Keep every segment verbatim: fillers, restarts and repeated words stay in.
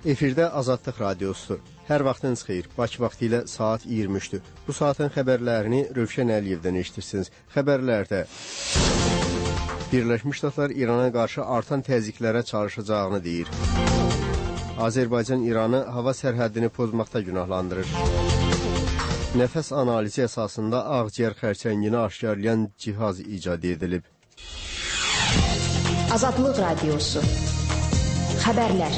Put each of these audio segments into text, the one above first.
Efirdə Azadlıq Radiosudur. Hər vaxtınız xeyir. Bakı vaxtı ilə saat iyirmi üçdür. Bu saatın xəbərlərini Rövşən Əliyevdən eşitirsiniz. Xəbərlərdə Birləşmiş Ştatlar İrana qarşı artan təzyiqlərə çalışacağını deyir. Azərbaycan İranı hava sərhəddini pozmaqda günahlandırır. Nəfəs analizi əsasında ağciyər xərçəngini aşkarlayan cihaz icad edilib. Azadlıq Radiosu. Xəbərlər.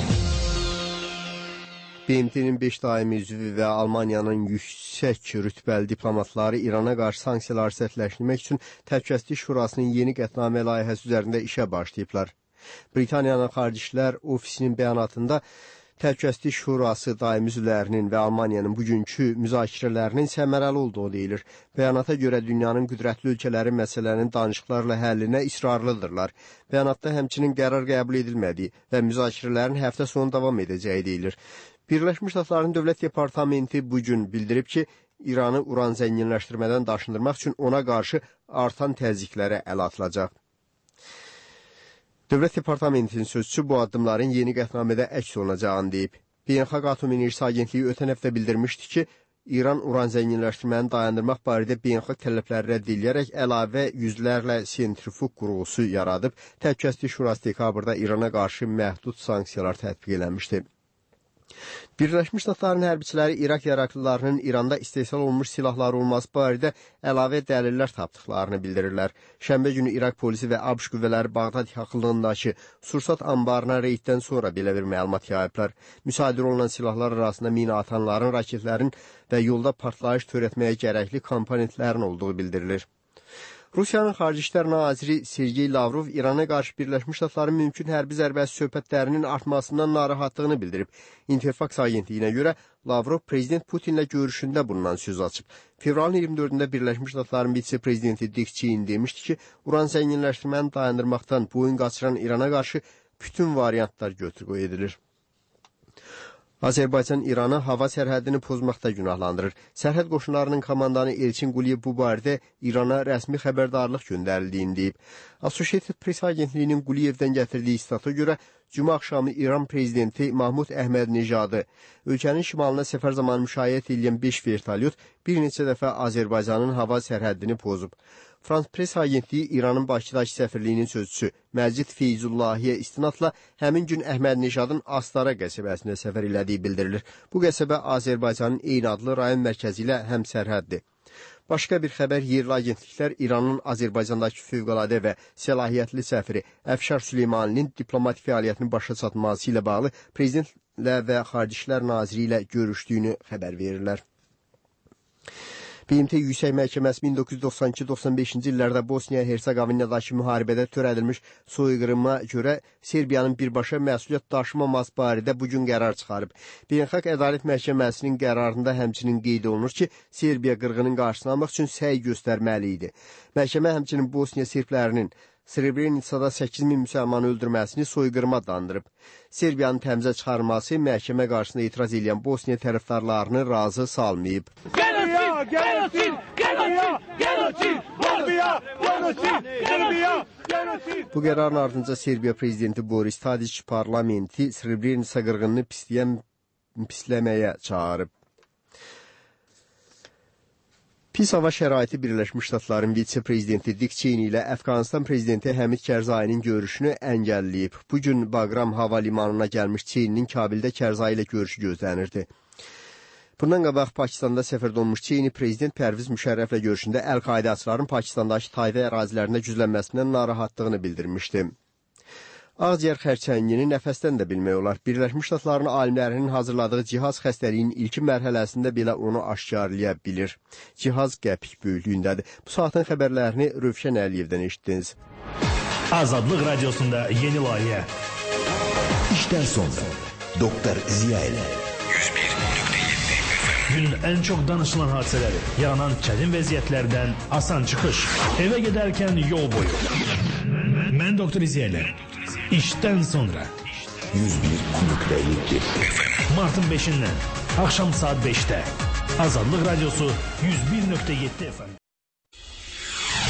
B M T-nin beş daimi üzvü və Almaniyanın yüksək rütbəli diplomatları İrana qarşı sanksiyaları sərtləşdirmək üçün Təhlükəsizlik Şurasının yeni qətnamə layihəsi üzərində işə başlayıblar. Britaniyanın Xarici İşlər Ofisinin bəyanatında Təhlükəsizlik Şurası daimi üzvlərinin və Almaniyanın bugünkü müzakirələrinin səmərəli olduğu deyilir. Bəyanata görə dünyanın qüdrətli ölkələri məsələnin danışıqlarla həllinə israrlıdırlar. Bəyanatda həmçinin qərar qəbul edilmədiyi və müzakirələrin həftə sonu davam edəcəyi deyilir. Birləşmiş Ştatların Dövlət Departamenti bugün bildirib ki, İranı uran zənginləşdirmədən daşındırmaq üçün ona qarşı artan təzyiqlərə əl atılacaq. Dövlət Departamentinin sözçüsü bu addımların yeni qətnamədə əks olunacağını deyib. Beynəlxalq Atom Enerjisi Agentliyi ötən həftə bildirmişdi ki, İran uran zənginləşdirməni dayandırmaq barədə beynəlxalq tələbləri rədd edərək əlavə yüzlərlə sentrifuq qurğusu yaradıb, Təhlükəsizlik Şurası dekabrda İrana qarşı məhdud sanksiyalar tətbiq eləmişdi. Birləşmiş Ştatların hərbiçiləri İraq yaraqlılarının İranda istehsal olunmuş silahları olması barədə əlavə dəlillər tapdıqlarını bildirirlər. Şənbə günü İraq polisi və ABŞ qüvvələri Bağdad yaxınlığındakı Sursat anbarına reyddən sonra belə bir məlumat yayıblar. Müsadirə olunan silahlar arasında mina atanların, raketlərin və yolda partlayış törətməyə gərəkli komponentlərin olduğu bildirilir. Rusiyanın Xarici İşlər Naziri Sergey Lavrov İrana qarşı Birləşmiş Ştatların mümkün hərbi zərbəsi söhbətlərinin artmasından narahatlığını bildirib. Interfax agentliyinə görə Lavrov Prezident Putinlə görüşündə bundan söz açıb. Fevralın iyirmi dördündə Birləşmiş Ştatların vitse-prezidenti Dick Cheney demişdi ki, uran zənginləşdirməni dayandırmaqdan boyun qaçıran İrana qarşı bütün variantlar götür-qoy edilir. Azərbaycan İranı hava sərhəddini pozmaqda günahlandırır. Sərhəd qoşunlarının komandanı Elçin Quliyev bu barədə İrana rəsmi xəbərdarlıq göndərildiyini deyib. Associated Press agentliyinin Quliyevdən gətirdiyi istata görə Cümə axşamı İran prezidenti Mahmud Əhməd-Nejadı ölkənin şimalına səfər zamanı müşayiət edilən beş vertolyot bir neçə dəfə Azərbaycanın hava sərhəddini pozub. Frans Press agentliyi İranın Bakıdakı səfirliyinin sözçüsü Məcid Feyzullahiyə istinadla həmin gün Əhməd-Nejadın Astara qəsəbəsində səfər elədiyi bildirilir. Bu qəsəbə Azərbaycanın eyni adlı rayon mərkəzi ilə həm sərhəddir. Başqa bir xəbər yerli agentliklər İranın Azərbaycandakı fövqəladə və səlahiyyətli səfiri Əfşar Süleymaninin diplomatik fəaliyyətinin başa çatması ilə bağlı prezidentlə və Xarici İşlər Naziri ilə görüşdüyünü xəbər verirlər. B M T Yüksək Məhkəməsi min doqquz yüz doxsan iki doxsan beşinci illərdə Bosniya-Hersegovinadakı müharibədə törədilmiş soyqırıma görə Serbiyanın birbaşa məsuliyyət daşımaması barədə bugün qərar çıxarıb. Beynəlxalq Ədalət Məhkəməsinin qərarında həmçinin qeyd olunur ki, Serbiya qırğının qarşısını almaq üçün səy göstərməli idi. Məhkəmə həmçinin Bosniya serblərinin Srebrenicada səkkiz min müsəlmanı öldürməsini soyqırıma adlandırıb. Serbiyanın təmizə çıxarılması məhkəmə qarşısında etiraz edən Bosniya tərəfdarlarını razı salmayıb. Genosid! Genosid! Genosid! Genosid! Serbiya! Genosid! Serbiya! Genosid! Bu qərarın ardınca Serbiya prezidenti Boris Tadiç parlamenti Srebrenica qırğınını pisləyən pisləməyə çağırıb. Pis hava şəraiti Birləşmiş Ştatların vitse-prezidenti Dick Cheney ilə Əfqanistan prezidenti Həmid Kərzayinin görüşünü əngəlləyib. Bugün Bagram hava limanına gəlmiş Cheney'nin Kabildə Kərzay ilə görüşü gözlənirdi. Bundan qabaq Pakistanda səfərdə olmuş Cheney prezident Pərviz Müşərrəflə görüşündə Əl-Qaidəçilərin Pakistandakı Tayva ərazilərində güclənməsindən narahatlığını bildirmişdi. Ağciyər xərçəngini nəfəsdən də bilmək olar. Birləşmiş Ştatların alimlərinin hazırladığı cihaz xəstəliyin ilkin mərhələsində belə onu aşkarlaya bilir. Cihaz qəpik böyüklüyündədir. Bu saatın xəbərlərini Rövşən Əliyevdən eşitdiniz. Azadlıq Radiosunda yeni layihə. İşdən sonra Doktor Ziya ilə yüz bir nöqtə yeddi Günün ən çox danışılan hadisələri, yaranan çətin vəziyyətlərdən asan çıxış, evə gedərkən yol boyu. Mən Doktor Ziya ilə İşdən sonra yüz bir nöqtə yeddi Martın beşindən axşam saat beşdə Azadlıq Radiosu yüz bir nöqtə yeddi F M.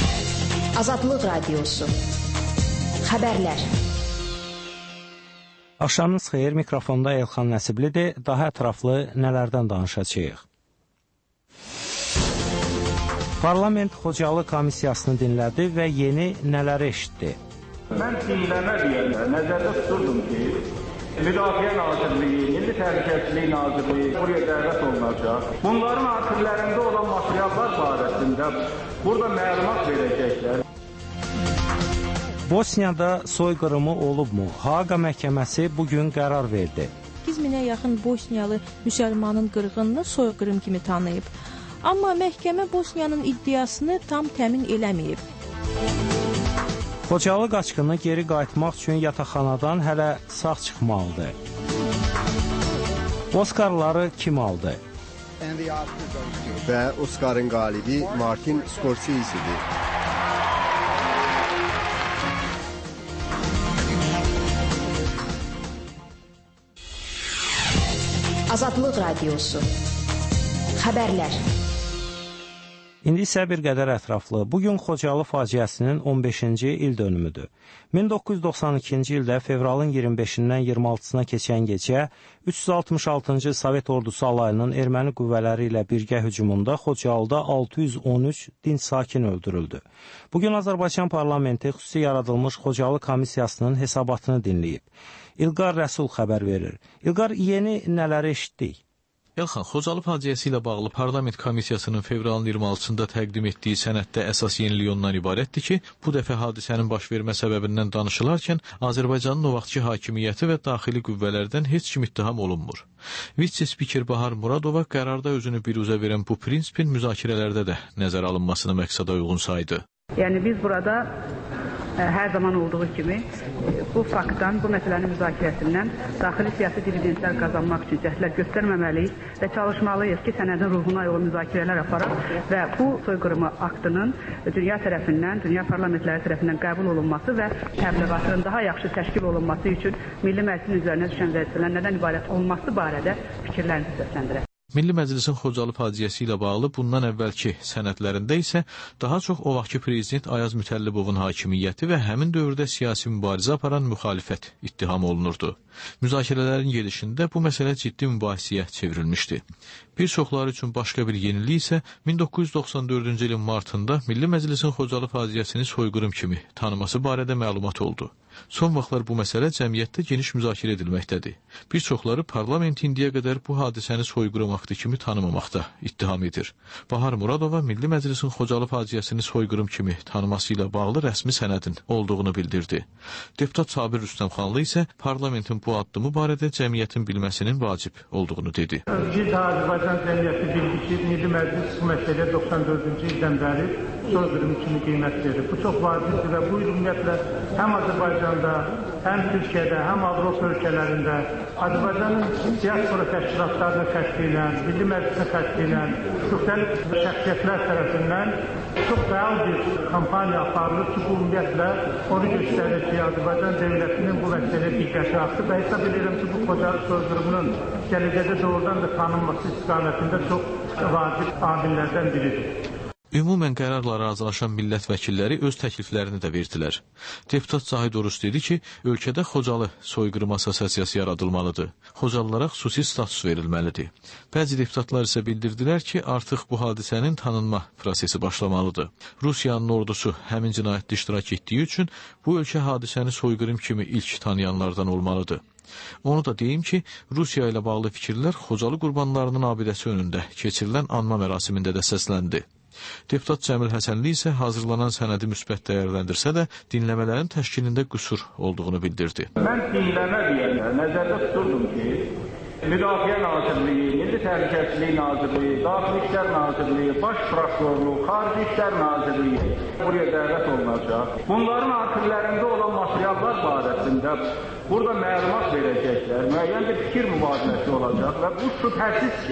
Azadlıq Radiosu. Xəbərlər. Axşamınız xeyir, mikrofonda Elxan Nəsiblidir. Daha ətraflı nələrdən danışacağıq? Parlament Xocalı komissiyasını dinlədi və yeni nələri eşitdi? Mən dinləmə deyəndə nəzərdə tuturdum ki, Müdafiə Nazirliyi, Milli Təhlükəsizlik Nazirliyi buraya dəvət olunacaq. Bunların arxivlərində olan materiallar barəsində burada məlumat verəcəklər. Bosniyada soyqırımı olubmu? Haaqa məhkəməsi bugün qərar verdi. səkkiz minə yaxın Bosniyalı müsəlmanın qırğınını soyqırım kimi tanıyıb. Amma məhkəmə Bosniyanın iddiasını tam təmin eləməyib. Xocalı qaçqını geri qayıtmaq üçün yataqxanadan hələ sağ çıxmalıdır. Oskarları kim aldı? Və Oskarın qalibi Martin Scorsese'dir. Azadlıq Radiosu. Xəbərlər. İndi isə bir qədər ətraflı. Bugün Xocalı faciəsinin on beşinci il dönümüdür. min doqquz yüz doxsan ikinci ildə fevralın iyirmi beşindən iyirmi altısına keçən gecə üç yüz altmış altıncı Sovet ordusu alayının erməni qüvvələri ilə birgə hücumunda Xocalıda altı yüz on üç dinc sakin öldürüldü. Bugün Azərbaycan parlamenti xüsusi yaradılmış Xocalı komissiyasının hesabatını dinləyib. İlqar Rəsul xəbər verir. İlqar, yeni nələri eşitdik? Elxan, Xocalı faciəsi ilə bağlı Parlament Komissiyasının fevralın iyirmi altısında təqdim etdiyi sənəddə əsas yenilik ondan ibarətdir ki, bu dəfə hadisənin baş vermə səbəbindən danışılarkən Azərbaycanın o vaxtki hakimiyyəti və daxili qüvvələrdən heç kim ittiham olunmur. Vitse-spiker Bahar Muradova qərarda özünü biruzə verən bu prinsipin müzakirələrdə də nəzərə alınmasını məqsədə uyğun saydı. Yəni biz burada ə, hər zaman olduğu kimi ə, bu faktdan, bu məsələnin müzakirəsindən daxili siyasi dividendlər qazanmaq üçün cəhdlər göstərməməliyik və çalışmalıyıq ki, sənədin ruhuna uyğun müzakirələr aparaq və bu soyqırımı aktının dünya tərəfindən, dünya parlamentləri tərəfindən qəbul olunması və təbliğatının daha yaxşı təşkil olunması üçün Milli Məclisin üzərinə düşən vəzifələrin nədən ibarət olması barədə fikirlərinizi səsləndirək. Milli Məclisin Xocalı faciəsi ilə bağlı bundan əvvəlki sənədlərində isə daha çox o vaxtki prezident Ayaz Mütəllibovun hakimiyyəti və həmin dövrdə siyasi mübarizə aparan müxalifət ittiham olunurdu. Müzakirələrin gedişində bu məsələ ciddi mübahisəyə çevrilmişdi. Bir çoxları üçün başqa bir yenilik isə min doqquz yüz doxsan dördüncü ilin martında Milli Məclisin Xocalı faciəsini soyqırım kimi tanıması barədə məlumat oldu. Son vaxtlar bu məsələ cəmiyyətdə geniş müzakirə edilməkdədir. Bir çoxları parlament indiyə qədər bu hadisəni soyqırım aktı kimi tanımamaqda ittiham edir. Bahar Muradova Milli Məclisin Xocalı faciəsini soyqırım kimi tanıması ilə bağlı rəsmi sənədin olduğunu bildirdi. Deputat Sabir Rüstəmxanlı isə parlamentin bu addımı barədə cəmiyyətin bilməsinin vacib olduğunu dedi. Biz Azərbaycan cəmiyyəti bildi ki, Milli Məclis bu məsələyə doxsan dördüncü ildən bəri soyqırım kimi qiymət verir. Bu çox vacibdir və bu ümumiyyətlə həm Azərbaycanda, həm Türkiyədə, həm Avropa ölkələrində Azərbaycanın diaspora təşkilatlarını təşkil edən, Milli Məclisə təşkil edən müxtəlif şəxsiyyətlər tərəfindən çox fəal bir kampaniya aparılır ki, bu ümumiyyətlə onu göstərir ki, Azərbaycan dövlətinin bu məsələyə diqqəti artdı və hesab edirəm ki, bu Xocalı soyqırımının gələcəkdə doğrudan da tanınması istiqamətində çox vacib amillərdən biridir. Ümumən qərarla razılaşan millət vəkilləri öz təkliflərini də verdilər. Deputat Zahid Oruç dedi ki, ölkədə Xocalı soyqırım assosiasiyası yaradılmalıdır. Xocalılara xüsusi status verilməlidir. Bəzi deputatlar isə bildirdilər ki, artıq bu hadisənin tanınma prosesi başlamalıdır. Rusiyanın ordusu həmin cinayətdə iştirak etdiyi üçün bu ölkə hadisəni soyqırım kimi ilk tanıyanlardan olmalıdır. Onu da deyim ki, Rusiya ilə bağlı fikirlər Xocalı qurbanlarının abidəsi önündə keçirilən anma mərasimində də səsləndi. Deputat Cəmil Həsənli isə hazırlanan sənədi müsbət dəyərləndirsə də dinləmələrin təşkilində qüsur olduğunu bildirdi. Mən dinləmə deyəndə nəzərdə tuturdum ki, Müdafiə Nazirliyi, Milli Təhlükəsizlik Nazirliyi, Daxili İşlər Nazirliyi, Baş Prokurorluğu, Xarici İşlər Nazirliyi buraya dəvət olunacaq. Bunların arxivlərində olan materiallar barəsində burada məlumat verəcəklər, müəyyən bir fikir mübadiləsi olacaq və bu şübhəsiz ki,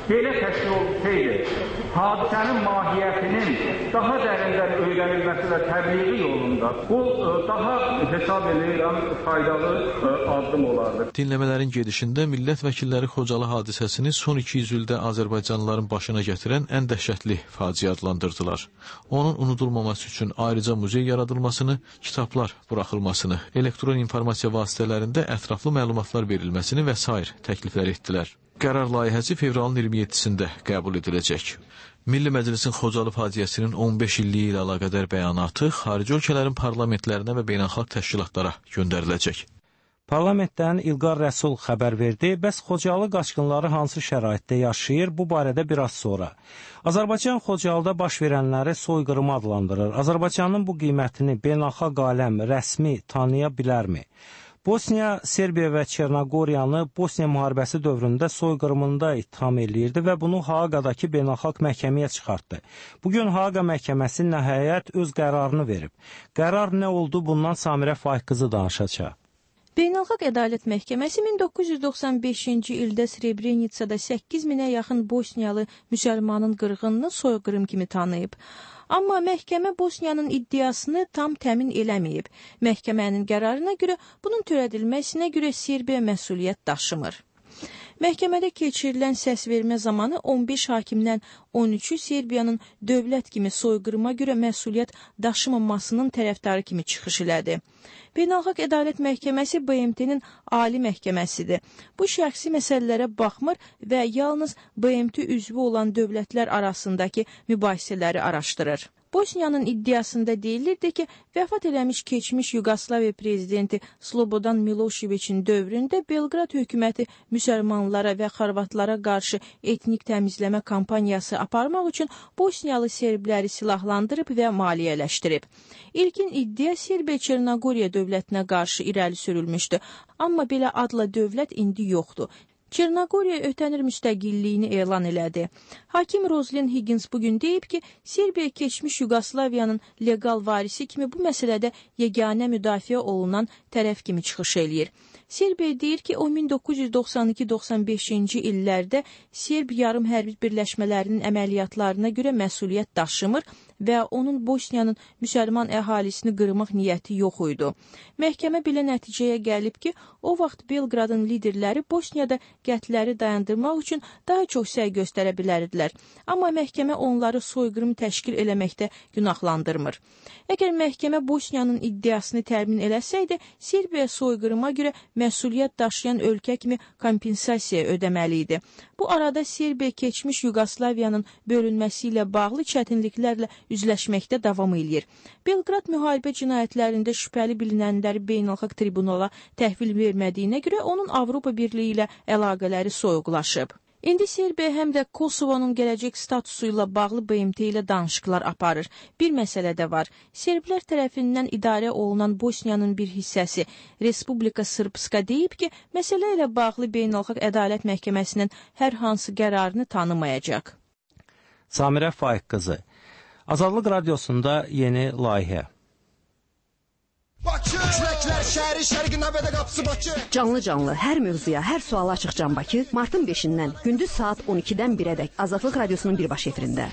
belə təşkil olsaydı, hadisənin mahiyyətinin daha dərindən öyrənilməsi və təbliği yolunda bu daha hesab edirəm faydalı addım olardı. Dinləmələrin gedişində millət vəkilləri Xocalı hadisəsini son iki yüz ildə Azərbaycanlıların başına gətirən ən dəhşətli faciə adlandırdılar. Onun unudulmaması üçün ayrıca muzey yaradılmasını, kitablar buraxılmasını, elektron informasiya vasitələrində ətraflı məlumatlar verilməsini və sair təkliflər etdilər. Qərar layihəsi fevralın iyirmi yeddisində qəbul ediləcək. Milli Məclisin Xocalı faciəsinin on beş illiyi ilə əlaqədar bəyanatı xarici ölkələrin parlamentlərinə və beynəlxalq təşkilatlara göndəriləcək. Parlamentdən İlqar Rəsul xəbər verdi, bəs Xocalı qaçqınları hansı şəraitdə yaşayır, bu barədə biraz sonra. Azərbaycan Xocalıda baş verənləri soyqırımı adlandırır. Azərbaycanın bu qiymətini beynəlxalq aləm rəsmi tanıya bilərmi? Bosniya, Serbiya və Çernogoriyanı Bosniya müharibəsi dövründə soyqırımında ittiham eləyirdi və bunu Haaqadakı beynəlxalq məhkəməyə çıxartdı. Bugün Haaqa məhkəməsi nəhayət öz qərarını verib. Qərar nə oldu, bundan Samirə Faik qızı danışacaq. Beynəlxalq Ədalət Məhkəməsi min doqquz yüz doxsan beşinci ildə Srebrenitsada səkkiz minə yaxın Bosniyalı müsəlmanın qırğınını soyqırım kimi tanıyıb. Amma məhkəmə Bosniyanın iddiasını tam təmin eləməyib. Məhkəmənin qərarına görə bunun törədilməsinə görə Serbiya məsuliyyət daşımır. Məhkəmədə keçirilən səsvermə zamanı on beş hakimdən on üçü Serbiyanın dövlət kimi soyqırıma görə məsuliyyət daşımamasının tərəfdarı kimi çıxış elədi. Beynəlxalq Ədalət Məhkəməsi B M T-nin ali məhkəməsidir. Bu şəxsi məsələlərə baxmır və yalnız B M T üzvü olan dövlətlər arasındakı mübahisələri araşdırır. Bosniyanın iddiasında deyilirdi ki, vəfat eləmiş keçmiş Yugoslaviya prezidenti Slobodan Miloševiçin dövründə Belqrad hökuməti müsəlmanlara və xorvatlara qarşı etnik təmizləmə kampaniyası aparmaq üçün Bosniyalı serbləri silahlandırıb və maliyyələşdirib. İlkin iddia Serbiya Çernogoriya dövlətinə qarşı irəli sürülmüşdü, amma belə adla dövlət indi yoxdur. Çernogoriya ötənir müstəqilliyini elan elədi. Hakim Roslin Higgins bugün deyib ki, Serbiya keçmiş Yugoslaviyanın legal varisi kimi bu məsələdə yeganə müdafiə olunan tərəf kimi çıxış eləyir. Serbiya deyir ki, o min doqquz yüz doxsan iki doxsan beşinci illərdə Serb yarım hərbi birləşmələrinin əməliyyatlarına görə məsuliyyət daşımır və onun Bosniyanın müsəlman əhalisini qırmaq niyyəti yox idi. Məhkəmə belə nəticəyə gəlib ki, o vaxt Belqradın liderləri Bosniyada qətləri dayandırmaq üçün daha çox səy göstərə bilərdilər. Amma məhkəmə onları soyqırım təşkil eləməkdə günahlandırmır. Əgər məhkəmə Bosniyanın iddiasını təmin eləsəydi, Serbiya soyqırıma görə məsuliyyət daşıyan ölkə kimi kompensasiya ödəməli idi. Bu arada Serbiya keçmiş Yugoslaviyanın bölünməsi ilə bağlı çətinliklərlə üzləşməkdə davam edir. Belqrad müharibə cinayətlərində şübhəli bilinənləri beynəlxalq tribunala təhvil vermədiyinə görə onun Avropa Birliyi ilə əlaqələri soyuqlaşıb. İndi Serbiya həm də Kosovonun gələcək statusu ilə bağlı B M T ilə danışıqlar aparır. Bir məsələ də var. Serblər tərəfindən idarə olunan Bosniyanın bir hissəsi Respublika Srpska deyib ki, məsələ ilə bağlı Beynəlxalq Ədalət Məhkəməsinin hər hansı qərarını tanımayacaq. Samirə Faik qızı. Azadlıq Radiosunda yeni layihə. Canlı-canlı, hər mövzuya, hər suala açıq Can Bakı, martın beşindən gündüz saat on ikidən birədək Azadlıq Radiosunun birbaş efirində.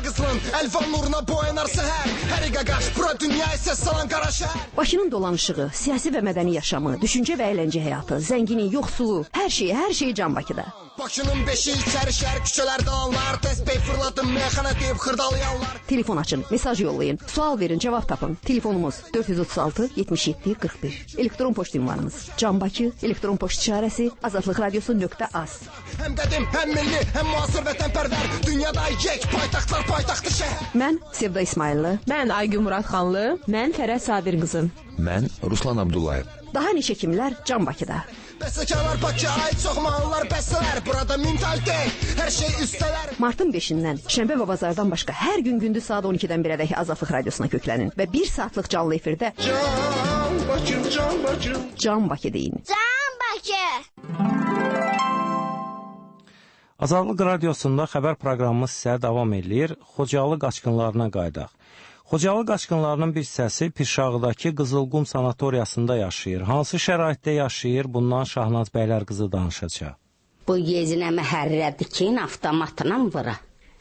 Bakının dolanışığı, siyasi və mədəni yaşamı, düşüncə və əyləncə həyatı, zəngini, yoxsulu, hər şeyi, hər şeyi Can Bakıda. Bakının beşi içəri şəhər küçələrdə alanlar, təsbih fırladım, meyxana deyib xırdalayanlar. Telefon açın, mesaj yollayın, sual verin, cavab tapın. Telefonumuz dörd yüz otuz altı yetmiş yeddi qırx bir. Elektron poçt ünvanımız Can Bakı, elektron poçt işarəsi azadlıq radiosu nöqtə az. Həm qədim, həm milli, həm müasir vətənpərvər, dünyada yek paytaxtlar paytaxtı şəhər. Mən Sevda İsmayıllı, mən Aygün Muradxanlı, mən Fərəd Sadir qızım. Mən Ruslan Abdullayev. Daha neçə kimlər Can Bakıda. Bəstəkarlar Bakıya aid çox mahnılar bəstələr, burada mentalitet, hər şey üstələr. Martın beşindən şənbə və bazardan başqa hər gün gündüz saat on ikidən birədək Azadlıq Radiosuna köklənin və bir saatlıq canlı efirdə Can Bakı, Can Bakı, Can Bakı deyin. Can Bakı. Azadlıq Radiosunda xəbər proqramımız sizə davam edir. Xocalı qaçqınlarına qaydaq. Xocalı qaçqınlarının bir hissəsi Pirşağıdakı Qızılqum sanatoriyasında yaşayır. Hansı şəraitdə yaşayır, bundan Şahnaz Bəylər qızı danışacaq. Bu yezinəmə hərrədi ki, avtomatla vura.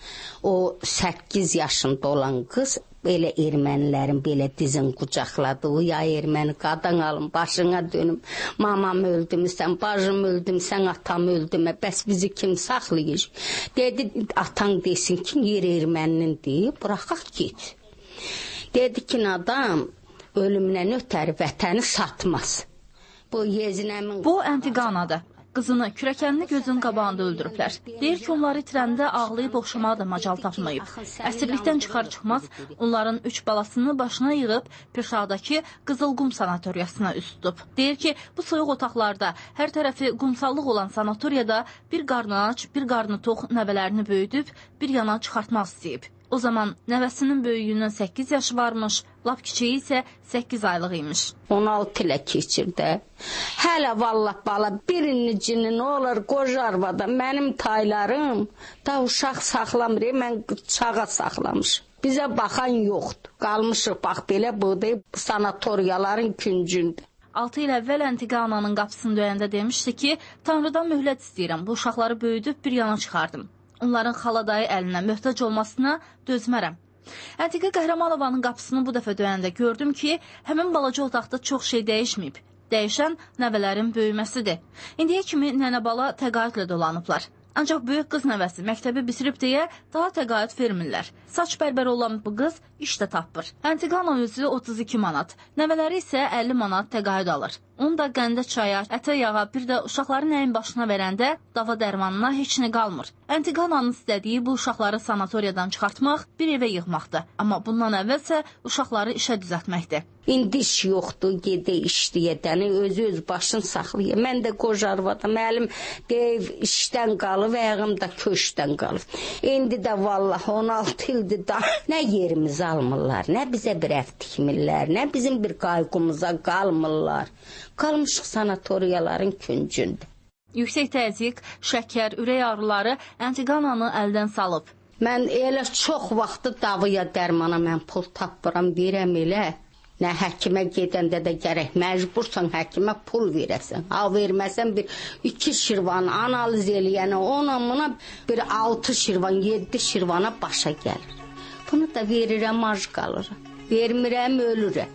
O səkkiz yaşında olan qız belə ermənilərin belə dizin qucaqladı. Ya erməni qadan alım, başına dönüm. Mamam öldümsən, bacım öldümsən, atam öldümə. Bəs bizi kim saxlayır? Dedi, atan desin ki, yer erməninin deyib, bıraxaq git. Dedi ki, adam ölümdən ötər vətəni satmaz. Bu yezinəmin... Bu Antiqanadır. Qızını, kürəkənini gözün qabağında öldürüblər. Deyir ki, onları itirəndə ağlayıb oxşamağa da macal tapmayıb. Əsirlikdən çıxar-çıxmaz onların üç balasını başına yığıb Pirşağdakı Qızılqum sanatoriyasına üst tutub. Deyir ki, bu soyuq otaqlarda hər tərəfi qumsallıq olan sanatoriyada bir qarnı aç, bir qarnı tox nəvələrini böyüdüb bir yana çıxartmaq istəyib. O zaman nəvəsinin böyüyünün səkkiz yaşı varmış, lap kiçiyi isə səkkiz aylıq imiş. on altı ilə keçirdi. Hələ vallah bala birincinin olur qoca arvada. Mənim taylarım da uşaq saxlamır, mən çağa saxlamışım. Bizə baxan yoxdur. Qalmışıq bax belə buğday sanatoriyaların küncündə. altı il əvvəl Antiqananın qapısını döyəndə demişdi ki, Tanrıdan möhlət istəyirəm, bu uşaqları böyüdüb bir yana çıxardım. Onların xaladayı əlinə möhtac olmasına dözmərəm. Antiqa Qəhrəmanovanın qapısını bu dəfə döyəndə gördüm ki, həmin balaca otaqda çox şey dəyişməyib. Dəyişən nəvələrin böyüməsidir. İndiyə kimi nənə bala təqaüdlə dolanıblar. Ancaq böyük qız nəvəsi məktəbi bitirib deyə daha təqaüd vermirlər. Saç bərbər olan bu qız iş də tapır. Antiqana özü otuz iki manat, nəvələri isə əlli manat təqaüd alır. Onu da qəndə çaya, ətə yağa, bir də uşaqları nəyin başına verəndə dava dərmanına heç nə qalmır. Antiqananın istədiyi bu uşaqları sanatoriyadan çıxartmaq, bir evə yığmaqdır. Amma bundan əvvəlsə uşaqları işə düzəltməkdir. İndi iş yoxdur, gedə işləyədəni, özü öz başını saxlayır. Mən də qoca arvadam, əlim dev işdən qalıb, ayağım da köşdən qalıb. İndi də vallahi on altı ildir da nə yerimizi almırlar, nə bizə bir ev tikmirlər, nə bizim bir qayğımıza qalmırlar. Qalmışıq sanatoriyaların küncündə. Yüksək təzyiq, şəkər, ürək ağrıları Antiqananı əldən salıb. Mən elə çox vaxtı davaya dərmana mən pul tapıram, verəm elə. Nə həkimə gedəndə də gərək məcbursan həkimə pul verəsən. Ha verməsən bir iki şirvan analiz eləyənə ona buna bir altı şirvan, yeddi şirvana başa gəlir. Bunu da verirəm, ac qalırım. Vermirəm, ölürəm.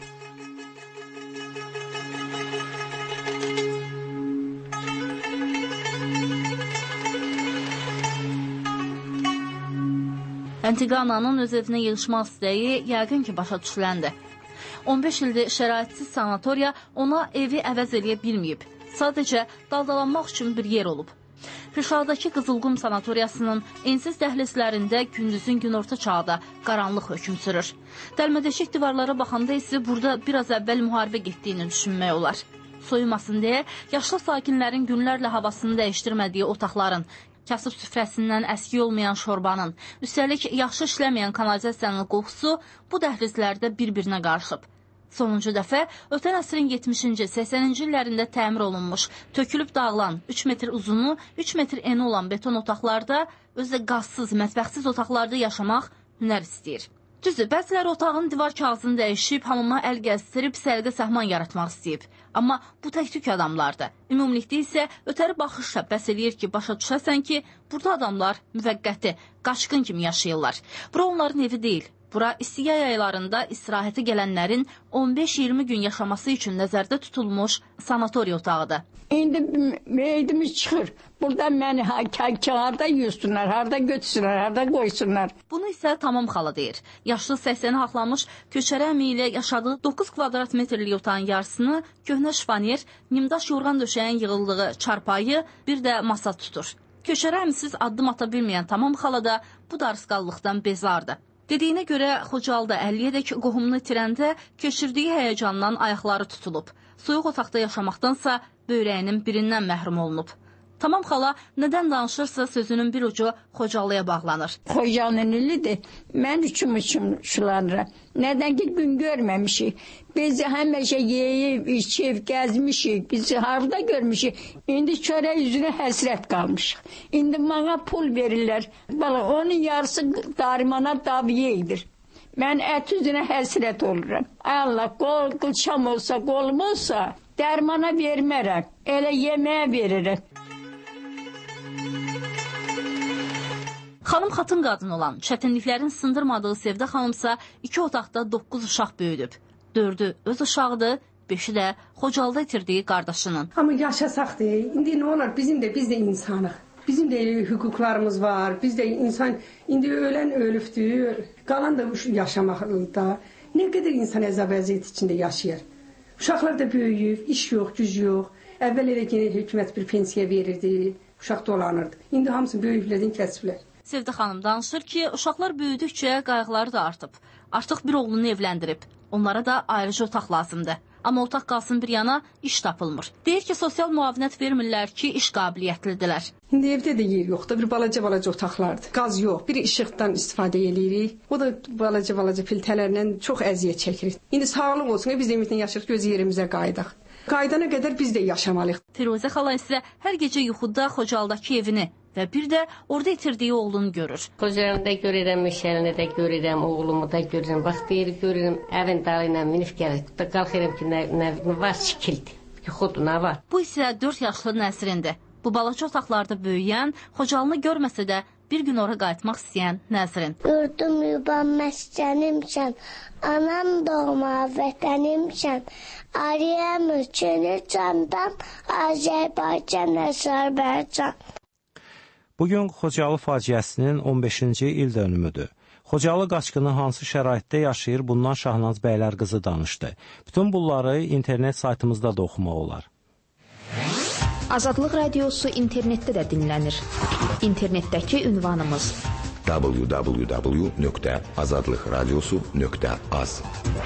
Antiqananın öz evinə yığışmaq istəyi yəqin ki, başa düşüləndi. on beş ildir şəraitsiz sanatoriya ona evi əvəz eləyə bilməyib. Sadəcə daldalanmaq üçün bir yer olub. Pirşağdakı Qızılqum sanatoriyasının ensiz dəhlizlərində gündüzün günorta çağda qaranlıq hökm sürür. Dəlmədeşik divarlara baxanda isə burada biraz əvvəl müharibə getdiyini düşünmək olar. Soyumasın deyə yaşlı sakinlərin günlərlə havasını dəyişdirmədiyi otaqların, kasıb süfrəsindən əski olmayan şorbanın, üstəlik yaxşı işləməyən kanalizasiyanın qoxusu bu dəhlizlərdə bir-birinə qarışıb. Sonuncu dəfə ötən əsrin yetmişinci, səksəninci illərində təmir olunmuş, tökülüb dağılan, üç metr uzunu, üç metr eni olan beton otaqlarda, özdə qazsız, mətbəxsiz otaqlarda yaşamaq hünər istəyir. Düzdür, bəziləri otağın divar kağızını dəyişib, hamama əl gəzdirib, səlqə səhman yaratmaq istəyib. Amma bu tək-tük adamlardır. Ümumilikdə isə ötəri baxışla bəs eləyir ki, başa düşəsən ki, burada adamlar müvəqqəti, qaçqın kimi yaşayırlar. Bura onların evi deyil. Bura isti yay aylarında istirahətə gələnlərin on beş iyirmi gün yaşaması üçün nəzərdə tutulmuş sanatoriya otağıdır. İndi meydimiz çıxır. Burada məni harda yüzsünlər, harda götürsünlər, harda qoysunlar. Bunu isə Tamam xala deyir. Yaşlı səksəni haqlamış Köçərə əmi ilə yaşadığı doqquz kvadrat metrlik otağın yarısını köhnə şifanyer, nimdaş yorğan döşəyin yığıldığı çarpayı, bir də masa tutur. Köçərə əmisiz addım ata bilməyən Tamam xala da bu darısqallıqdan bezardı. Dediyinə görə Xocalda əlliyədək qohumunu itirəndə köçürdüyü həyəcandan ayaqları tutulub. Soyuq otaqda yaşamaqdansa böyrəyinin birindən məhrum olunub. Tamam xala nədən danışırsa sözünün bir ucu Xocalıya bağlanır. Xocalının ilidir. Mən üçün üçün şulanıram. Nədən ki gün görməmişik. Biz həmişə yeyib, içib, gəzmişik. Biz harda görmüşük. İndi çörək yüzünə həsrət qalmışıq. İndi bana pul verirlər. Bala, onun yarısı darmana daviyeydir. Mən ət üzünə həsrət oluram. Allah, qol, qılçam olsa, qolum olsa, dərmana vermərəm. Elə yeməyə verirəm. Xanım xatın qadın olan, çətinliklərin sındırmadığı Sevdə xanımsa iki otaqda doqquz uşaq böyüdüb. Dördü öz uşağıdır, beşi də Xocalda itirdiyi qardaşının. Amma yaşasaq da, indi nə olar, bizim də, biz də insanıq. Bizim də hüquqlarımız var, biz də insan, indi ölən ölübdür, qalan da yaşamaqda. Nə qədər insan əzab əziyyət içində yaşayır. Uşaqlar da böyüyüb, iş yox, güc yox. Əvvəl elə ki, hökumət bir pensiya verirdi, uşaq dolanırdı. İndi hamısı böyüklərdən kəsiblər. Sevdə xanım danışır ki, uşaqlar böyüdükcə qayğıları da artıb. Artıq bir oğlunu evləndirib. Onlara da ayrıca otaq lazımdır. Amma otaq qalsın bir yana, iş tapılmır. Deyir ki, sosial müavinət vermirlər ki, iş qabiliyyətlidirlər. İndi evdə də yer yoxdur, bir balaca-balaca otaqlardır. Qaz yox, bir işıqdan istifadə edirik. O da balaca-balaca filtələrlə çox əziyyət çəkirik. İndi sağlıq olsun, biz də ümumiyyətlə yaşayırıq, göz yerimizə qayıdaq. Qaydana qədər biz də yaşamalıyıq. Firuzə xala isə hər gecə yuxuda Xocaldakı evini və bir də orada itirdiyi oğlunu görür. Xocalında görürəm, meşəlini də görürəm, oğlumu da görürəm. Bax, deyir, görürəm, əvin dalı ilə minif gəlir. Qalxıram ki, nə var, şikildir. Yuxudur, nə var? Bu isə dörd yaşlı Nəsrindir. Bu balaca otaqlarda böyüyən, Xocalını görməsə də bir gün ora qayıtmaq istəyən Nəzrin. Yurdum yuban məskənimsən, anam doğma vətənimsən, arıyam üçünü candan, Azərbaycan Azərbaycan. Bugün Xocalı faciəsinin on beşinci il dönümüdür. Xocalı qaçqını hansı şəraitdə yaşayır, bundan Şahnaz Bəylər qızı danışdı. Bütün bunları internet saytımızda da oxumaq olar. Azadlıq Radiosu internetdə də dinlənir. İnternetdəki ünvanımız w w w nöqtə azadlıqradiosu nöqtə az.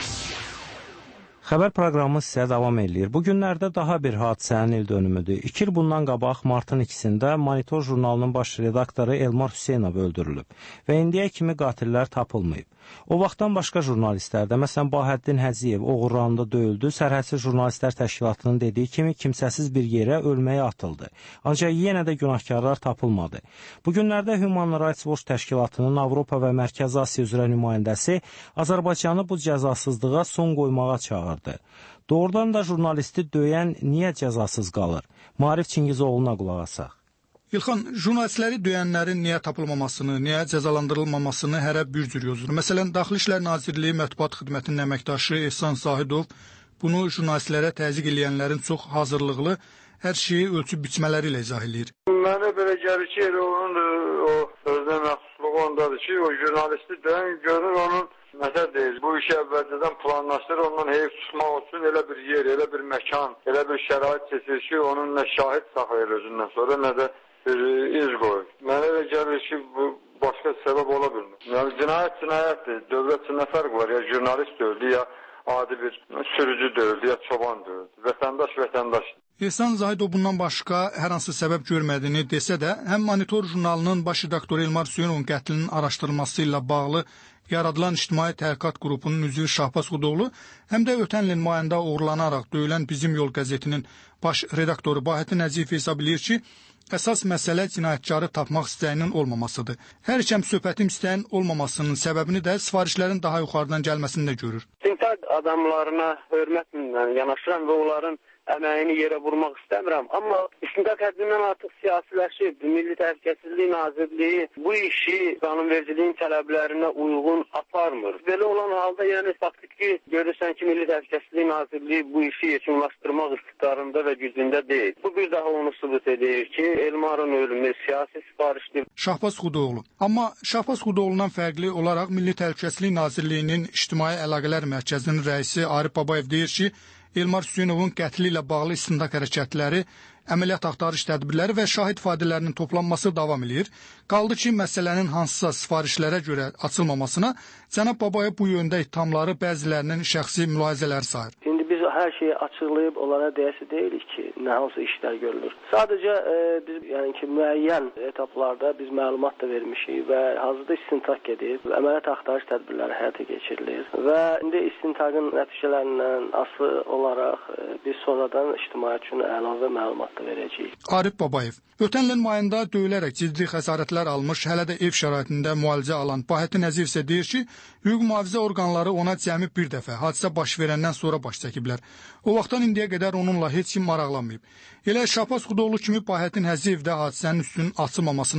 Xəbər proqramı sizə davam edir. Bu günlərdə daha bir hadisənin il dönümüdür. İki il bundan qabaq martın ikisində Monitor jurnalının baş redaktoru Elmar Hüseynov öldürülüb və indiyə kimi qatillər tapılmayıb. O vaxtdan başqa jurnalistlər də, məsələn, Bahəddin Həziyev oğurlanında döyüldü, Sərhədsiz Jurnalistlər Təşkilatının dediyi kimi kimsəsiz bir yerə ölməyə atıldı. Ancaq yenə də günahkarlar tapılmadı. Bu günlərdə Human Rights Watch Təşkilatının Avropa və Mərkəzi Asiya üzrə nümayəndəsi Azərbaycanı bu cəzasızlığa son qoymağa çağırdı. Doğrudan da jurnalisti döyən niyə cəzasız qalır? Maarif Çingizoğlu'na qulaq asaq. İlxan, jurnalistləri döyənlərin niyə tapılmamasını, niyə cəzalandırılmamasını hərə bir cür yozur. Məsələn, Daxili İşlər Nazirliyi Mətbuat Xidmətinin əməkdaşı Ehsan Zahidov bunu jurnalistlərə təzyiq edənlərin çox hazırlıqlı, hər şeyi ölçüb biçmələri ilə izah edir. Mənə belə gəlir ki, onun o özünə məxsusluğu ondadır ki, o jurnalisti döyən görür, onun məsəl deyir, bu işi əvvəlcədən planlaşdırır, ondan heyf tutmaq üçün elə bir yer, elə bir məkan, elə bir şərait seçir ki, onun nə şahid saxlayır özündən sonra, nə də bir iz qoyur. Mənə elə gəlir ki, bu başqa səbəb ola bilmir. Yəni, cinayət cinayətdir, dövlət üçün nə fərq var? Ya jurnalist döyüldü, ya adi bir sürücü döyüldü, ya çoban döyüldü. Vətəndaş vətəndaşdır. Ehsan Zahidov bundan başqa hər hansı səbəb görmədiyini desə də, həm Monitor jurnalının baş redaktoru Elmar Hüseynovun qətlinin araşdırılması ilə bağlı yaradılan İctimai Təhqiqat qrupunun üzvü Şahbaz Xudoğlu, həm də ötən il mayında uğurlanaraq döyülən Bizim Yol qəzetinin baş redaktoru Bahətin Nəziyev hesab edir ki, əsas məsələ cinayətkarı tapmaq istəyinin olmamasıdır. Hər ikəm söhbətim istəyin olmamasının səbəbini də sifarişlərin daha yuxarıdan gəlməsində görür. İstintaq adamlarına hörmətlə yanaşıram və onların əməyini yerə vurmaq istəmirəm. Amma istintaq həddindən artıq siyasiləşib, Milli Təhlükəsizlik Nazirliyi bu işi qanunvericiliyin tələblərinə uyğun aparmır. Belə olan halda, yəni faktiki görürsən ki, Milli Təhlükəsizlik Nazirliyi bu işi yekunlaşdırmaq iqtidarında və gücündə deyil. Bu bir daha onu sübut edir ki, Elmarın ölümü siyasi sifarişdir. Şahbaz Xudoğlu. Amma Şahbaz Xudoğlu'ndan fərqli olaraq Milli Təhlükəsizlik Nazirliyinin İctimai Əlaqələr Mərkəzinin rəisi Arif Babayev deyir ki, Elmar Hüseynovun qətli ilə bağlı istintaq hərəkətləri, əməliyyat axtarış tədbirləri və şahid ifadələrinin toplanması davam edir. Qaldı ki, məsələnin hansısa sifarişlərə görə açılmamasına cənab Babayev bu yöndə ittihamları bəzilərinin şəxsi mülahizələri sayır. İndi biz hər şeyi açıqlayıb onlara deyəsi deyilik ki, nə hansı işlər görülür. Sadəcə e, biz yəni ki, müəyyən etaplarda biz məlumat da vermişik və hazırda istintaq gedib, əməliyyat axtarış tədbirləri həyata keçirilir və indi istintaqın nəticələrindən asılı olaraq e, biz sonradan ictimaiyyət üçün əlavə məlumat da verəcəyik. Arif Babayev, ötən ilin mayında döyülərək ciddi xəsarətlər almış, hələ də ev şəraitində müalicə alan Bahətin Nəziyev isə deyir ki, hüquq mühafizə orqanları ona cəmi bir dəfə hadisə baş verəndən sonra baş çəkiblər. O vaxtdan indiyə qədər onunla heç kim maraqlanmayıb. Elə Şahbaz Xudoğlu kimi Bahətin Həziyev də hadisənin üstünün açılmamasını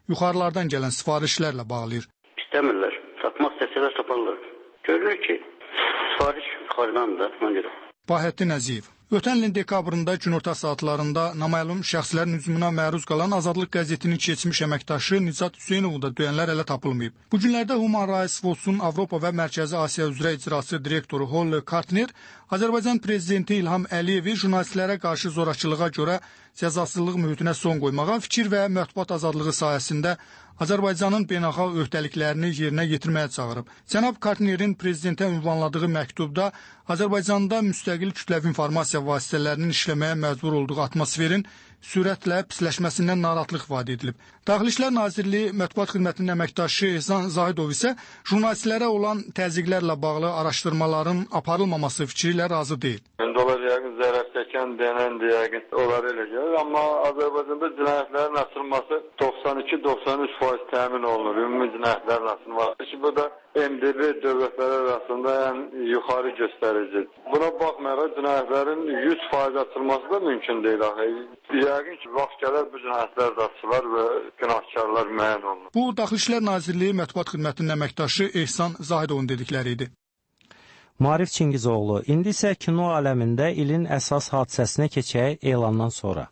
yuxarılardan gələn sifarişlərlə bağlayır. İstəmirlər. Satmaq istəsələr taparlar. Görülür ki, sifariş yuxarıdandır, ona görə. Bahəttin Əziyev. Ötən ilin dekabrında günorta saatlarında naməlum şəxslərin hücumuna məruz qalan Azadlıq qəzetinin keçmiş əməkdaşı Nicat Hüseynovu da döyənlər hələ tapılmayıb. Bu günlərdə Human Rights Watch-un Avropa və Mərkəzi Asiya üzrə icraçı direktoru Holly Kartner Azərbaycan prezidenti İlham Əliyevi jurnalistlərə qarşı zorakılığa görə cəzasızlıq mühitinə son qoymağa, fikir və mətbuat azadlığı sayəsində Azərbaycanın beynəlxalq öhdəliklərini yerinə yetirməyə çağırıb. Cənab Kartnerin prezidentə ünvanladığı məktubda Azərbaycanda müstəqil kütləvi informasiya vasitələrinin işləməyə məcbur olduğu atmosferin sürətlə pisləşməsindən narahatlıq ifadə edilib. Daxili İşlər Nazirliyi Mətbuat Xidmətinin əməkdaşı Ehsan Zahidov isə jurnalistlərə olan təzyiqlərlə bağlı araşdırmaların aparılmaması fikri ilə razı deyil. Dolar yəqin zərər çəkən denən yəqin onlar elə gəlir, amma Azərbaycanda cinayətlərin açılması doxsan iki doxsan üç faiz təmin olunur. Ümumi cinayətlərin açılması ki, bu da M D B dövlətləri arasında ən yuxarı göstəricidir. Buna baxmayaraq cinayətlərin yüz faiz açılması da mümkün deyil. Yəqin ki, vaxt gələr bu cinayətlər də açılar və günahkarlar müəyyən olunur. Bu, Daxili İşlər Nazirliyi Mətbuat Xidmətinin əməkdaşı Ehsan Zahidovun dedikləri idi. Maarif Çingizoğlu, indi isə kino aləmində ilin əsas hadisəsinə keçək elandan sonra.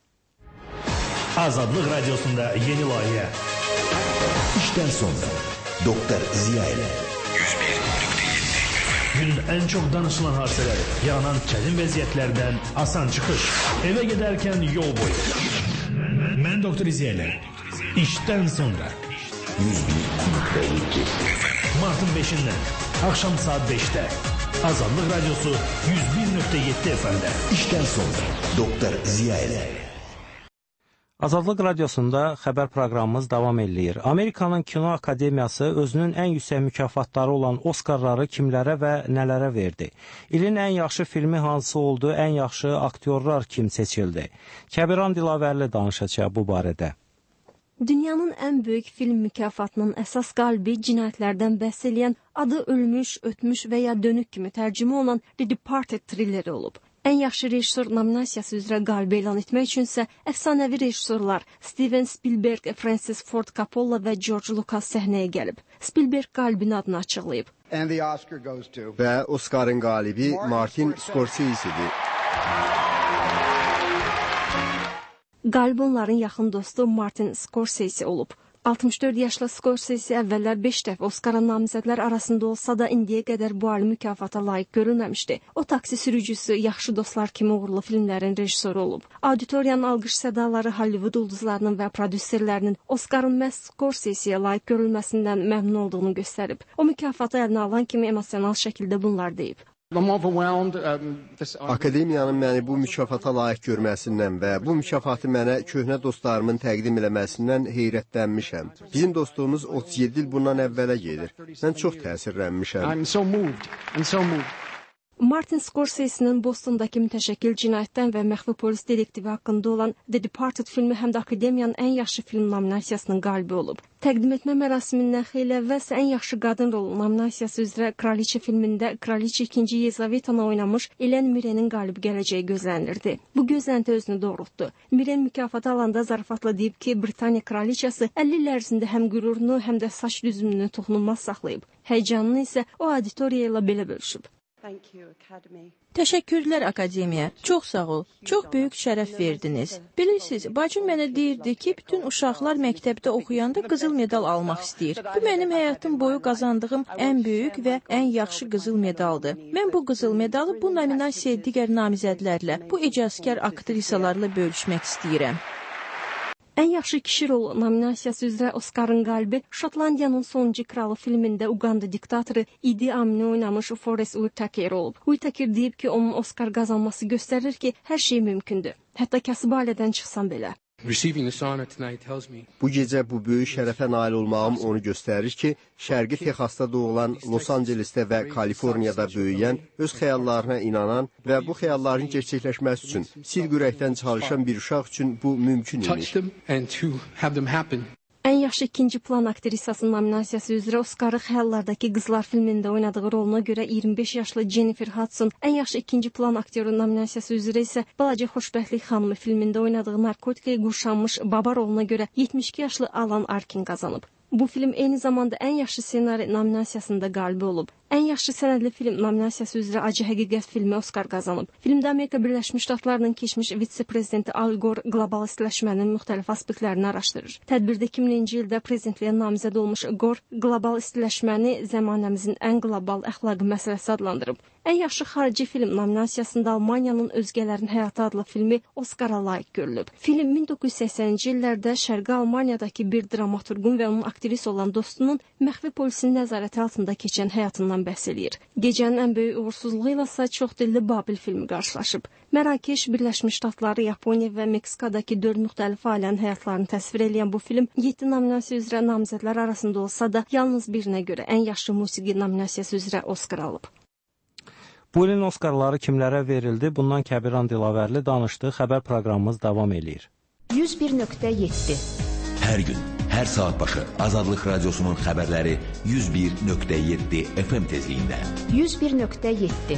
Azadlıq Radiosunda yeni layihə. İşdən sonra Doktor Ziya ilə yüz bir nöqtə yeddi Günün ən çox danışılan hadisələri, yaranan çətin vəziyyətlərdən asan çıxış, evə gedərkən yol boyu. Mən Doktor Ziya ilə İşdən sonra yüz bir nöqtə yeddi Martın beşindən axşam saat beşdə Azadlıq Radiosu yüz bir nöqtə yeddi F M-də. İşdən sonra Doktor Ziya ilə. Azadlıq Radiosunda xəbər proqramımız davam edir. Amerikanın Kino Akademiyası özünün ən yüksək mükafatları olan Oskarları kimlərə və nələrə verdi? İlin ən yaxşı filmi hansı oldu? Ən yaxşı aktyorlar kim seçildi? Kəbiran Dilavərli danışacaq bu barədə. Dünyanın ən böyük film mükafatının əsas qalibi cinayətlərdən bəhs eləyən adı ölmüş, ötmüş və ya dönük kimi tərcümə olan The Departed trilleri olub. Ən yaxşı rejissor nominasiyası üzrə qalibi elan etmək üçünsə əfsanəvi rejissorlar Steven Spielberg, Francis Ford Coppola və George Lucas səhnəyə gəlib. Spielberg qalibin adını açıqlayıb. Və Oscar'ın qalibi Martin Scorsese'dir. Qalib onların yaxın dostu Martin Scorsese olub. altmış dörd yaşlı Scorsese əvvəllər beş dəfə Oscara namizədlər arasında olsa da indiyə qədər bu ali mükafata layiq görülməmişdi. O taksi sürücüsü, Yaxşı dostlar kimi uğurlu filmlərin rejissoru olub. Auditoriyanın alqış sədaları Hollywood ulduzlarının və prodüserlərinin Oscar'ın məhz Scorsese'yə layiq görülməsindən məmnun olduğunu göstərib. O mükafatı əlinə alan kimi emosional şəkildə bunlar deyib. Akademiyanın məni bu mükafata layiq görməsindən və bu mükafatı mənə köhnə dostlarımın təqdim eləməsindən heyrətlənmişəm. Bizim dostluğumuz otuz yeddi il bundan əvvələ gedir. Mən çox təsirlənmişəm. Martin Scorsese'nin Bostondakı mütəşəkkil cinayətdən və məxfi polis dedektivi haqqında olan The Departed filmi həm də Akademiyanın ən yaxşı film nominasiyasının qalibi olub. Təqdim etmə mərasimindən xeyli əvvəlsə ən yaxşı qadın rolu nominasiyası üzrə Kraliçe filmində Kraliçe ikinci Yezaveta'na oynamış Ellen Mirren'in qalibi gələcəyi gözlənilirdi. Bu gözlənti özünü doğrultdu. Mirren mükafatı alanda zarafatla deyib ki, Britaniya kraliçası əlli il ərzində həm qürurunu, həm də saç düzümünü toxunulmaz saxlayıb. Həyecanını isə o auditoriya ilə belə bölüşüb. Təşəkkürlər Akademiya. Çox sağ ol. Çox böyük şərəf verdiniz. Bilirsiniz, bacım mənə deyirdi ki, bütün uşaqlar məktəbdə oxuyanda qızıl medal almaq istəyir. Bu mənim həyatım boyu qazandığım ən böyük və ən yaxşı qızıl medaldır. Mən bu qızıl medalı bu nominasiyaya digər namizədlərlə, bu icazkar aktrisalarla bölüşmək istəyirəm. Ən yaxşı kişi rolu nominasiyası üzrə Oscar'ın qalibi Şotlandiyanın sonuncu kralı filmində Uganda diktatoru Idi Amin'i oynamış Forrest Whitaker olub. Whitaker deyib ki, onun Oscar qazanması göstərir ki, hər şey mümkündür. Hətta kasıb ailədən çıxsam belə. Bu gecə bu böyük şərəfə nail olmağım onu göstərir ki, Şərqi Texasda doğulan, Los Angelesdə və Kaliforniyada böyüyən, öz xəyallarına inanan və bu xəyalların gerçəkləşməsi üçün sirq ürəkdən çalışan bir uşaq üçün bu mümkün imiş. Ən yaxşı ikinci plan aktrisası nominasiyası üzrə Oskarı Xəyallardakı Qızlar filmində oynadığı roluna görə iyirmi beş yaşlı Jennifer Hudson, ən yaxşı ikinci plan aktyoru nominasiyası üzrə isə Balaca Xoşbəxtlik xanımı filmində oynadığı narkotikaya qurşanmış baba roluna görə yetmiş iki yaşlı Alan Arkin qazanıb. Bu film eyni zamanda ən yaxşı ssenari nominasiyasında qalibi olub. Ən yaxşı sənədli film nominasiyası üzrə Acı Həqiqət filmi Oskar qazanıb. Filmdə Amerika Birləşmiş Ştatlarının keçmiş vitse-prezidenti Al Gore qlobal istiləşmənin müxtəlif aspektlərini araşdırır. Tədbirdə iki minci ildə prezidentliyə namizəd olmuş Gore qlobal istiləşməni zəmanəmizin ən qlobal əxlaqi məsələsi adlandırıb. Ən yaxşı xarici film nominasiyasında Almaniyanın Özgələrin Həyatı adlı filmi Oskara layiq görülüb. Film min doqquz yüz səksəninci illərdə Şərqi Almaniyadakı bir dramaturqun və onun aktrisi olan dostunun məxfi polisin nəzarəti altında keçən həyatından bəhs eləyir. Gecənin ən böyük uğursuzluğu ilə isə çoxdilli Babil filmi qarşılaşıb. Mərakeş, Birləşmiş Ştatları, Yaponiya və Meksikadakı dörd müxtəlif ailənin həyatlarını təsvir edən bu film yeddi nominasiya üzrə namizədlər arasında olsa da yalnız birinə görə ən yaxşı musiqi nominasiyası üzrə Oskar alıb. Bu ilin Oskarları kimlərə verildi? Bundan Kəbiran Dilavərli danışdığı xəbər proqramımız davam eləyir. yüz bir nöqtə yeddi Hər gün, hər saat başı Azadlıq Radiosunun xəbərləri yüz bir nöqtə yeddi F M tezliyində. yüz bir nöqtə yeddi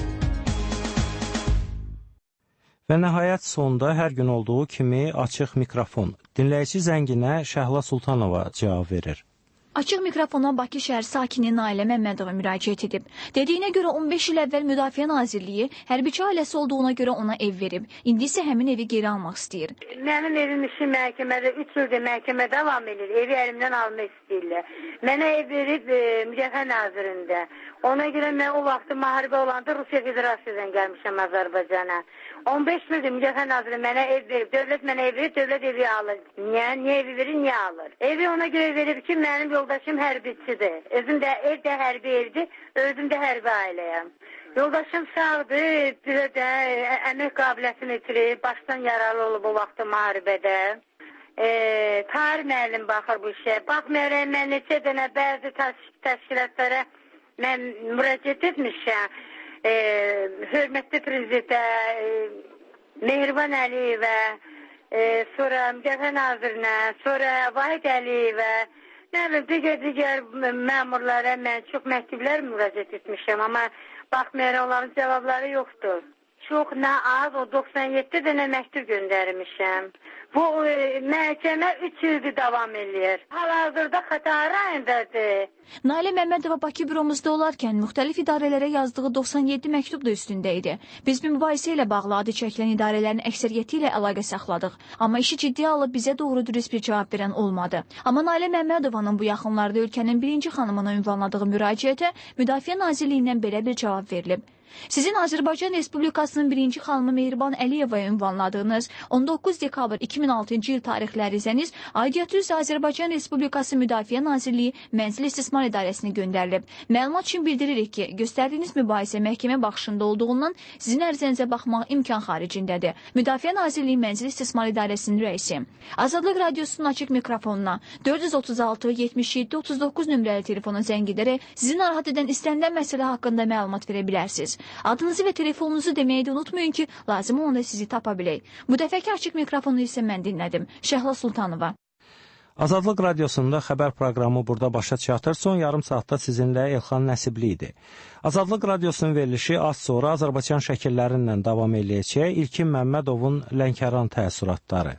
Və nəhayət sonda hər gün olduğu kimi açıq mikrofon. Dinləyici zənginə Şəhla Sultanova cavab verir. Açıq mikrofona Bakı şəhər sakini Nailə Məmmədova müraciət edib. Dediyinə görə on beş il əvvəl Müdafiə Nazirliyi hərbiçi ailəsi olduğuna görə ona ev verib. İndi isə həmin evi geri almaq istəyir. Mənim evim işi məhkəmədə üç ildir məhkəmədə davam edir. Evi əlimdən almaq istəyirlər. Mənə ev verib e, Müdafiə Nazirində. Ona görə mən o vaxtı müharibə olanda Rusiya Federasiyasından gəlmişəm Azərbaycana. on beş ildir Müdafiə Naziri mənə ev verib. Dövlət mənə ev verib, dövlət evi alır. Niyə? Niyə evi verir, niyə alır? Evi ona görə verib ki, mənim yoldaşım hərbiçidir. Özüm də ev də hərbi evdir, özüm də hərbi ailəyəm. Yoldaşım sağdır, bir də əmək qabiliyyətini itirib, başdan yaralı olub o vaxtı müharibədə. E, tarih müəllim baxır bu işə. Baxmayaraq mən neçə dənə bəzi təşkilatlara mən müraciət etmişəm. E, hörmətli prezidentə, e, Mehriban Əliyevə, e, sonra Müdafiə Nazirinə, sonra Vahid Əliyevə, nə bilim, digər-digər məmurlara mən çox məktublar müraciət etmişəm, amma baxmayaraq onların cavabları yoxdur. Çox nə az, o doxsan yeddi dənə məktub göndərmişəm. Bu e, məhkəmə üç ildir davam edir. Hal-hazırda Xətai rayondadır. Nailə Məmmədova Bakı büromuzda olarkən müxtəlif idarələrə yazdığı doxsan yeddi məktub da üstündə idi. Biz bir mübahisə ilə bağlı adı çəkilən idarələrin əksəriyyəti ilə əlaqə saxladıq. Amma işi ciddiyə alıb bizə doğru dürüst bir cavab verən olmadı. Amma Nailə Məmmədovanın bu yaxınlarda ölkənin birinci xanımına ünvanladığı müraciətə Müdafiə Nazirliyindən belə bir cavab verilib. Sizin Azərbaycan Respublikasının birinci xanımı Mehriban Əliyevaya ünvanladığınız on doqquz dekabr iki min altıncı il tarixləri izəniz aidiyyatı üzrə Azərbaycan Respublikası Müdafiə Nazirliyi Mənzil İstismar İdarəsinə göndərilib. Məlumat üçün bildiririk ki, göstərdiyiniz mübahisə məhkəmə baxışında olduğundan sizin ərizənizə baxmaq imkan xaricindədir. Müdafiə Nazirliyi Mənzil İstismar İdarəsinin rəisi. Azadlıq Radiosunun açıq mikrofonuna dörd yüz otuz altı yetmiş yeddi otuz doqquz nömrəli telefona zəng edərək sizin narahat edən istənilən məsələ haqqında məlumat verə bilərsiniz. Adınızı və telefonunuzu deməyi də unutmayın ki, lazım olanda sizi tapa bilək. Bu dəfəki açıq mikrofonu isə mən dinlədim. Şəhla Sultanova. Azadlıq Radiosunda xəbər proqramı burada başa çatır. Son yarım saatda sizinlə Elxan Nəsibli idi. Azadlıq Radiosunun verilişi az sonra Azərbaycan şəkillərindən davam eləyəcək. İlkin Məmmədovun Lənkəran təəssüratları.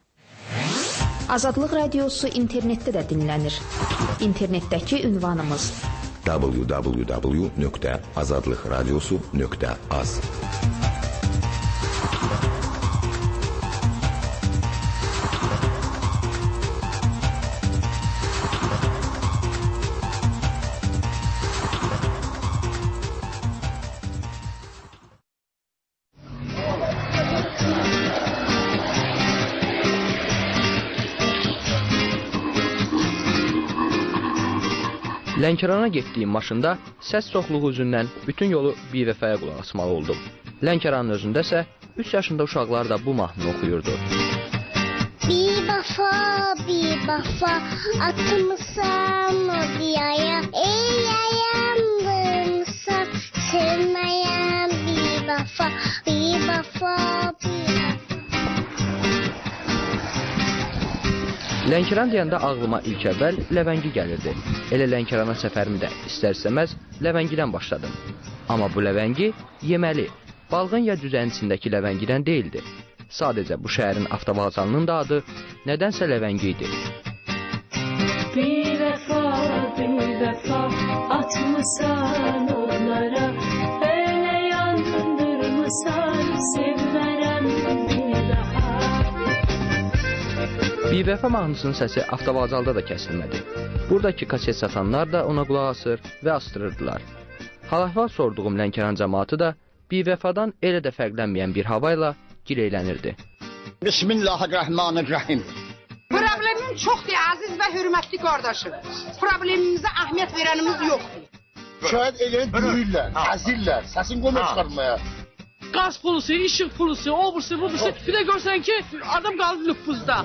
Azadlıq Radiosu internetdə də dinlənir. İnternetdəki ünvanımız w w w nöqtə azadlıqradiosu nöqtə az. Lənkərana getdiyim maşında səs çoxluğu üzündən bütün yolu bir vəfəyə qulaq asmalı oldum. Lənkəranın özündə isə üç yaşında uşaqlar da bu mahnını oxuyurdu. Bir vəfa, bir vəfa, atmışam o diyaya, ey yayandırmışam, sevməyəm bir vəfa, bir vəfa, bir vəfa. Lənkəran deyəndə ağlıma ilk əvvəl Ləvəngi gəlirdi. Elə Lənkərana səfərimi də istər-istəməz Ləvəngidən başladım. Amma bu Ləvəngi yeməli, balğın ya düzəntisindəki Ləvəngidən deyildi. Sadəcə bu şəhərin avtovağzalının da adı nədənsə Ləvəngi idi. Bir vəfa, bir vəfa atmısan onlara, elə yandırmısan sevmərəm bir daha. Bivəfa mahnısının səsi avtovağzalda da kəsilmədi. Buradakı kaset satanlar da ona qulaq asır və astırırdılar. Hal-əhval sorduğum Lənkəran cəmaatı da bivəfadan elə də fərqlənməyən bir havayla gileylənirdi. Bismillahirrahmanirrahim. Problemim çoxdur, əziz və hörmətli qardaşım. Problemimizə əhmiyyət verənimiz yoxdur. Şahid eləyən dürürlər, əzirlər, səsin qoyma çıxartmaya. Qaz pulusu, işıq pulusu, o bursu, bu bursu. Bir də görsən ki, adam qaldı lüppuzda.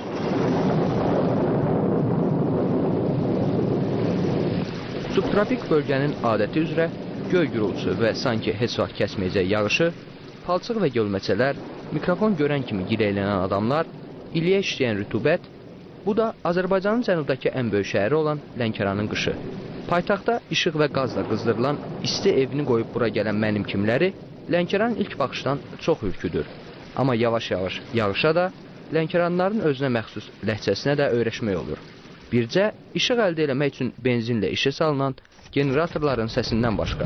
Subtropik bölgənin adəti üzrə göy gürültüsü və sanki heç vaxt kəsməyəcək yağışı, palçıq və gölməçələr, mikrofon görən kimi gileylənən adamlar, iliyə işləyən rütubət, bu da Azərbaycanın cənubdakı ən böyük şəhəri olan Lənkəranın qışı. Paytaxtda işıq və qazla qızdırılan, isti evini qoyub bura gələn mənim kimləri Lənkəran ilk baxışdan çox ürküdür. Amma yavaş-yavaş yağışa da Lənkəranların özünə məxsus ləhcəsinə də öyrəşmək olur. Bircə, işıq əldə eləmək üçün benzinlə işə salınan generatorların səsindən başqa.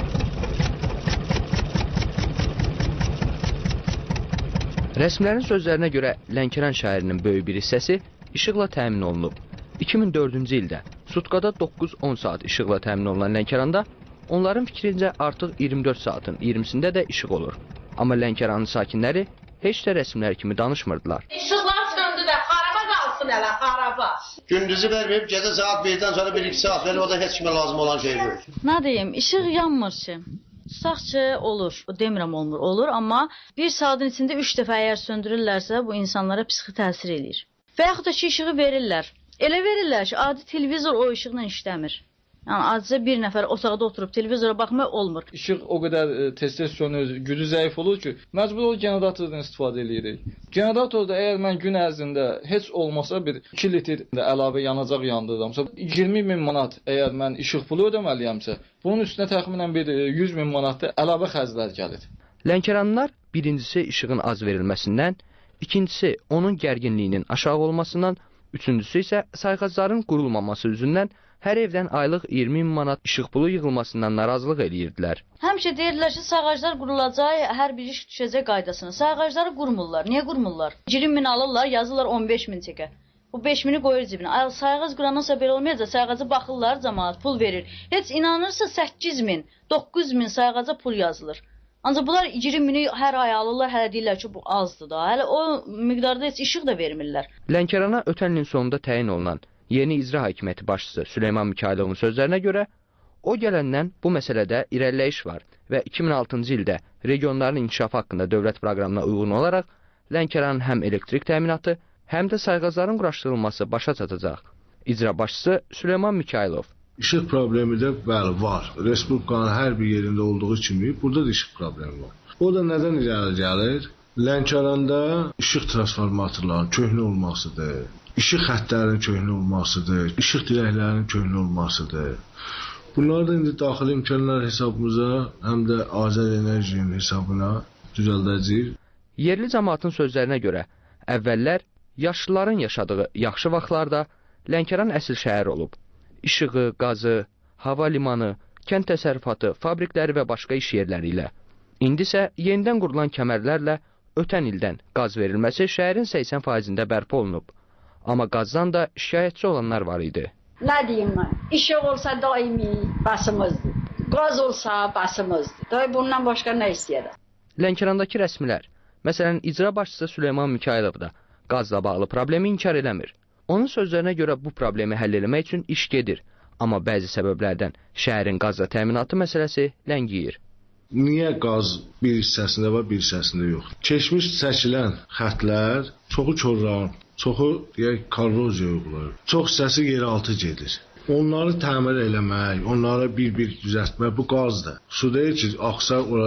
Rəsmlərin sözlərinə görə Lənkəran şəhərinin böyük bir hissəsi işıqla təmin olunub. iki min dördüncü ildə sutkada doqquz on saat işıqla təmin olunan Lənkəranda onların fikrincə artıq iyirmi dörd saatın iyirmisində də işıq olur. Amma Lənkəranın sakinləri heç də rəsmlər kimi danışmırdılar. İşıqlar söndü də, xaraba qalsın hələ, xaraba. Gündüzü verməyib, gecə saat birdən sonra bir iki saat verir, o da heç kimə lazım olan şey yox. Nə deyim, işıq yanmır ki. Sağçı olur, demirəm olmur, olur, amma bir saatın içində üç dəfə əgər söndürürlərsə, bu insanlara psixi təsir eləyir. Və yaxud da ki, işığı verirlər. Elə verirlər ki, adi televizor o işıqla işləmir. Yəni, adicə bir nəfər otaqda oturub televizora baxmaq olmur. İşıq o qədər e, tez-tez sönür, gücü zəif olur ki, məcbur ol generatordan istifadə edirik. Generatorda əgər mən gün ərzində heç olmasa bir iki litr əlavə yanacaq yandırıramsa, iyirmi min manat əgər mən işıq pulu ödəməliyəmsə, bunun üstünə təxminən bir yüz min manat da əlavə xərclər gəlir. Lənkəranlılar birincisi işığın az verilməsindən, ikincisi onun gərginliyinin aşağı olmasından, üçüncüsü isə sayğacların qurulmaması üzündən hər evdən aylıq iyirmi min manat işıq pulu yığılmasından narazılıq eləyirdilər. Həmişə deyirlər ki, sayğaclar qurulacaq, hər bir iş düşəcək qaydasına. Sayğacları qurmurlar. Niyə qurmurlar? iyirmi min alırlar, yazırlar on beş min çəkə. Bu beş mini qoyur cibinə. Ay, sayğac qurandansa belə olmayacaq, sayğaca baxırlar, cəmaət pul verir. Heç inanırsa səkkiz min, doqquz min sayğaca pul yazılır. Ancaq bunlar iyirmi mini hər ay alırlar, hələ deyirlər ki, bu azdır da. Hələ o miqdarda heç işıq da vermirlər. Lənkərana ötən ilin sonunda təyin olunan yeni icra hakimiyyəti başçısı Süleyman Mikayılovun sözlərinə görə, o gələndən bu məsələdə irəliləyiş var və iki min altıncı ildə regionların inkişafı haqqında dövlət proqramına uyğun olaraq Lənkəranın həm elektrik təminatı, həm də sayğacların quraşdırılması başa çatacaq. İcra başçısı Süleyman Mikayılov. İşıq problemi də bəli var. Respublikanın hər bir yerində olduğu kimi burada da işıq problemi var. O da nədən irəli gəlir? Lənkəranda işıq transformatorlarının köhnə olmasıdır. İşıq xəttlərinin köhnə olmasıdır, işıq dirəklərinin köhnə olmasıdır. Bunlar da indi daxili imkanlar hesabımıza, həm də Azər Enerjinin hesabına düzəldəcəyik. Yerli cəmaatın sözlərinə görə, əvvəllər yaşlıların yaşadığı yaxşı vaxtlarda Lənkəran əsl şəhər olub. İşığı, qazı, hava limanı, kənd təsərrüfatı, fabrikləri və başqa iş yerləri ilə. İndi isə yenidən qurulan kəmərlərlə ötən ildən qaz verilməsi şəhərin səksən faizində bərpa olunub. Amma qazdan da şikayətçi olanlar var idi. Nə deyim mən? İşıq olsa daimi basımızdır. Qaz olsa basımızdır. Day bundan başqa nə istəyirəm? Lənkərandakı rəsmilər, məsələn, icra başçısı Süleyman Mikayılov da qazla bağlı problemi inkar eləmir. Onun sözlərinə görə bu problemi həll etmək üçün iş gedir, amma bəzi səbəblərdən şəhərin qazla təminatı məsələsi ləngiyir. Niyə qaz bir hissəsində var, bir hissəsində yox? Keçmiş çəkilən xətlər çoxu korran, çoxu deyək korroziya uyğulayır. Çox hissəsi yeraltı gedir. Onları təmir eləmək, onları bir-bir düzəltmək bu qazdır. Su deyil ki, axsa ora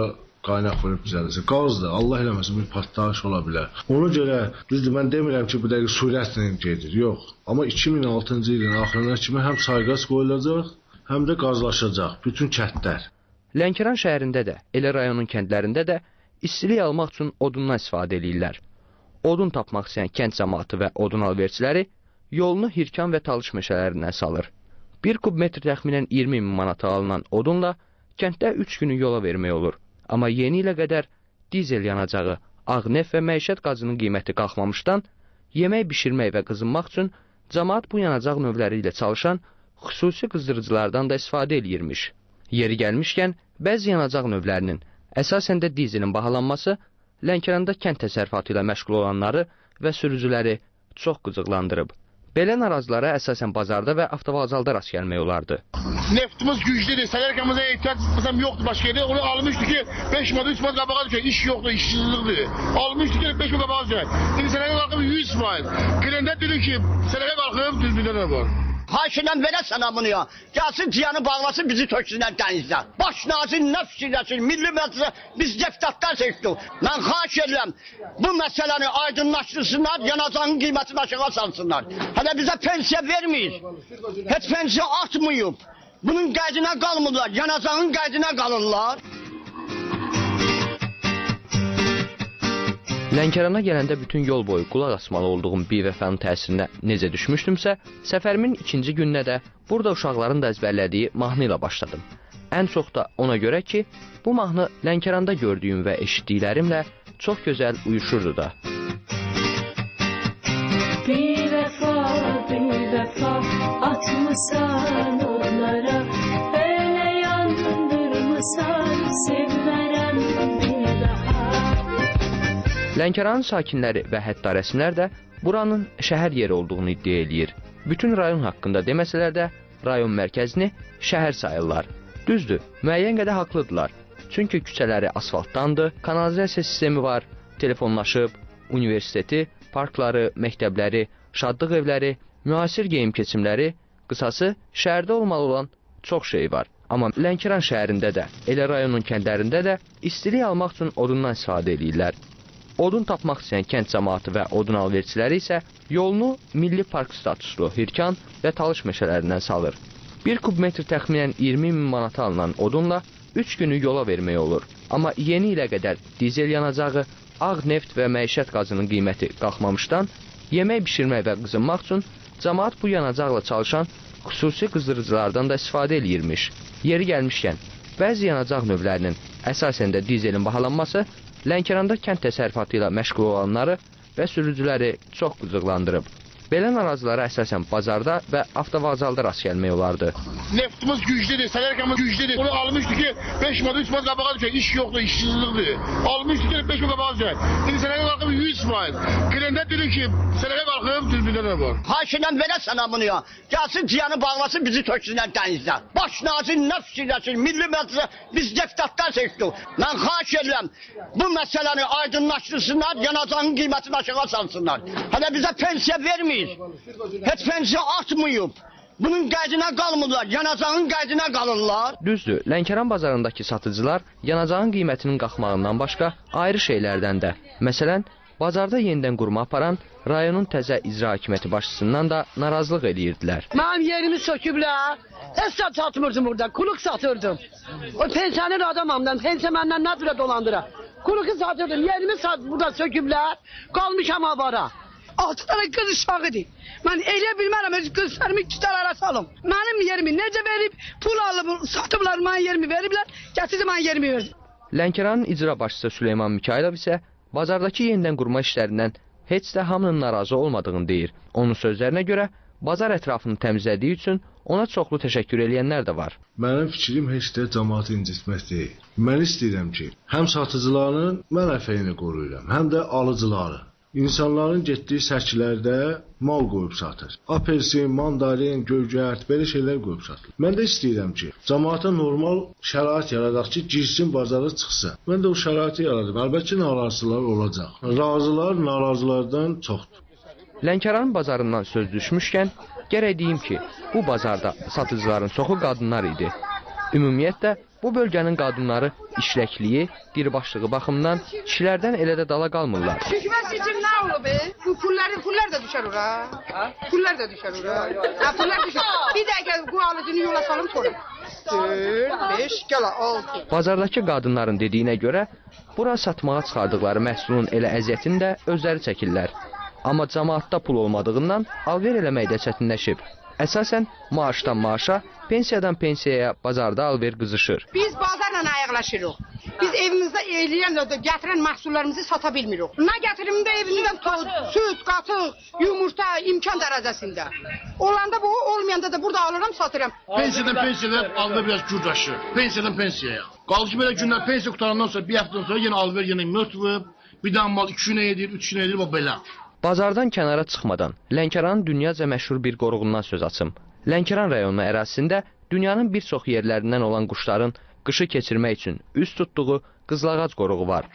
qaynaq vurub düzəldirsə, qazdır, Allah eləməsin bir partlayış ola bilər. Ona görə düzdür, mən demirəm ki, bu dəqiq sürətlə gedir, yox. Amma iki min altıncı ilin axırına kimi həm sayqaz qoyulacaq, həm də qazlaşacaq bütün kəndlər. Lənkəran şəhərində də, elə rayonun kəndlərində də istilik almaq üçün odundan istifadə edirlər. Odun tapmaq istəyən kənd cəmaatı və odun alverçiləri yolunu Hirkan və Talış meşələrindən salır. Bir kub metr təxminən iyirmi min manata alınan odunla kənddə üç günü yola vermək olur. Amma yeni ilə qədər dizel yanacağı, ağ neft və məişət qazının qiyməti qalxmamışdan yemək bişirmək və qızınmaq üçün cəmaat bu yanacaq növləri ilə çalışan xüsusi qızdırıcılardan da istifadə edirmiş. Yeri gəlmişkən, bəzi yanacaq növlərinin, əsasən də dizelin bahalanması Lənkəranda kənd təsərrüfatı ilə məşğul olanları və sürücüləri çox qıcıqlandırıb. Belə narazılara əsasən bazarda və avtovağzalda rast gəlmək olardı. Neftimiz güclüdür, sərərkəmizə ehtiyac məsələn yoxdur başqa yerdə. Onu almışdı ki, beş manat, üç manat qabağa düşək, iş yoxdur, işsizlikdir. Almışdı ki, beş manat qabağa düşək. İndi sərərkə qalxıb yüz manat. Qələndə dedi ki, sərərkə qalxıb düz bir dənə var. Haşindən verəsən amını ya. Gəlsin ciyanı bağlasın, bizi töksünlər dənizdə. Baş nazir nə fikirləsin, milli məclisə biz deputatlar seçdik. Mən xahiş edirəm, bu məsələni aydınlaşdırsınlar, yanacağın qiymətini aşağı salsınlar. Hələ bizə pensiya verməyir. Heç pensiya artmayıb. Bunun qədinə qalmırlar, yanacağın qədinə qalırlar. Lənkərana gələndə bütün yol boyu qulaq asmalı olduğum bir vəfanın təsirinə necə düşmüşdümsə, səfərimin ikinci gününə də burada uşaqların da əzbərlədiyi mahnı ilə başladım. Ən çox da ona görə ki, bu mahnı Lənkəranda gördüyüm və eşitdiklərimlə çox gözəl uyuşurdu da. Bir vəfa, bir vəfa atmısan onlara, elə yandırmısan, sevmərəm bir daha. Lənkəranın sakinləri və hətta rəsmlər də buranın şəhər yeri olduğunu iddia edir. Bütün rayon haqqında deməsələr də rayon mərkəzini şəhər sayırlar. Düzdür, müəyyən qədər haqlıdırlar. Çünki küçələri asfaltdandır, kanalizasiya sistemi var, telefonlaşıb, universiteti, parkları, məktəbləri, şadlıq evləri, müasir geyim keçimləri, qısası şəhərdə olmalı olan çox şey var. Amma Lənkəran şəhərində də, elə rayonun kəndlərində də istilik almaq üçün odundan istifadə edirlər. Odun tapmaq istəyən kənd cəmaatı və odun alverçiləri isə yolunu Milli Park statuslu Hirkan və Talış meşələrindən salır. Bir kub metr təxminən iyirmi min manata alınan odunla üç günü yola vermək olur. Amma yeni ilə qədər dizel yanacağı, ağ neft və məişət qazının qiyməti qalxmamışdan yemək bişirmək və qızınmaq üçün cəmaat bu yanacaqla çalışan xüsusi qızdırıcılardan da istifadə edirmiş. Yeri gəlmişkən, bəzi yanacaq növlərinin, əsasən də dizelin bahalanması Lənkəranda kənd təsərrüfatı ilə məşğul olanları və sürücüləri çox qıcıqlandırıb. Belə narazılara əsasən bazarda və avtovağzalda rast gəlmək olardı. Neftimiz güclüdür, sərərkəmiz güclüdür. Onu almışdı ki, beş manat, üç manat qabağa düşək, iş yoxdur, işsizlikdir. Almışdı ki, beş manat qabağa düşək. İndi sərərkə qalxıb yüz manat. Qələndə dedi ki, sərərkə qalxıb düz bir dənə var. Haşindən verəsən amını ya. Gəlsin ciyanı bağlasın, bizi töksünlər dənizdə. Baş nazir nə fikirləsin, milli məclisə biz deputatlar seçdik. Mən xahiş edirəm, bu məsələni aydınlaşdırsınlar, yanacağın qiymətini aşağı salsınlar. Hələ bizə pensiya verməyir. Heç pensiya artmayıb. Bunun qədinə qalmırlar, yanacağın qədinə qalırlar. Düzdür, Lənkəran bazarındakı satıcılar yanacağın qiymətinin qalxmağından başqa ayrı şeylərdən də, məsələn, bazarda yenidən qurma aparan rayonun təzə icra hakimiyyəti başçısından da narazılıq edirdilər. Mənim yerimi söküblər, heç də satmırdım burada, kuluq satırdım. O pensioner adamamdan, pensiya məndən nə cürə dolandıra. Kuluğu satırdım, yerimi sat, burada söküblər, qalmışam avara. Altı tane kız uşağıdır. Ben elə bilmərəm, öz qızlarımı iki tane ara salım. Mənim yerimi necə verib, pul alıb, satıblar, mənim yerimi veriblər, gətirdi mənim yerimi verdi. Lənkəranın icra başçısı Süleyman Mikailov isə bazardakı yenidən qurma işlərindən heç də hamının narazı olmadığını deyir. Onun sözlərinə görə bazar ətrafını təmizlədiyi üçün ona çoxlu təşəkkür edənlər də var. Mənim fikrim heç də cəmaatı incitmək deyil. Mən istəyirəm ki, həm satıcıların mənafeyini qoruyuram, həm də alıcıları. İnsanların getdiyi sərkilərdə mal qoyub satır. Apelsin, mandalin, gölgərt, belə şeylər qoyub satır. Mən də istəyirəm ki, cəmaata normal şərait yaradaq ki, girsin, bazara çıxsın. Mən də o şəraiti yaradım. Əlbəttə narazılar olacaq. Razılar narazılardan çoxdur. Lənkəranın bazarından söz düşmüşkən, gərək deyim ki, bu bazarda satıcıların çoxu qadınlar idi. Ümumiyyətlə, Bu bölgənin qadınları işləkliyi, dirbaşlığı baxımından kişilərdən elə də dala qalmırlar. Hükümet seçim ne olur be? Bu pullar, pullar da düşer ora. Pullar da düşer ora. Ha, pullar düşer. Bir dakika bu alıcını yola salım sonra. dört, beş, gel altı. Bazardakı qadınların dediyinə görə, bura satmağa çıxardıqları məhsulun elə əziyyətini də özləri çəkirlər. Amma cəmaatda pul olmadığından alver eləməkdə çətinləşib. Əsasən maaşdan maaşa, pensiyadan pensiyaya bazarda alver qızışır. Biz bazarla ayaqlaşırıq. Biz evimizdə eləyən, gətirən məhsullarımızı sata bilmirik. Nə gətirim də evimizdən süt, qatıq, yumurta, imkan dərəcəsində. Olanda bu, olmayanda da burada alıram, satıram. Pensiyadan pensiyaya alver biraz gürdaşır. Pensiyadan pensiyaya. Qaldı ki, belə günlər pensiya qutarandan sonra, bir həftədən sonra yenə alver yenə mötvüb, bir daha mal iki günə edir, üç günə edir, belə. Bazardan kənara çıxmadan Lənkəranın dünyaca məşhur bir qoruğundan söz açım. Lənkəran rayonu ərazisində dünyanın bir çox yerlərindən olan quşların qışı keçirmək üçün üz tutduğu qızılağac qoruğu var.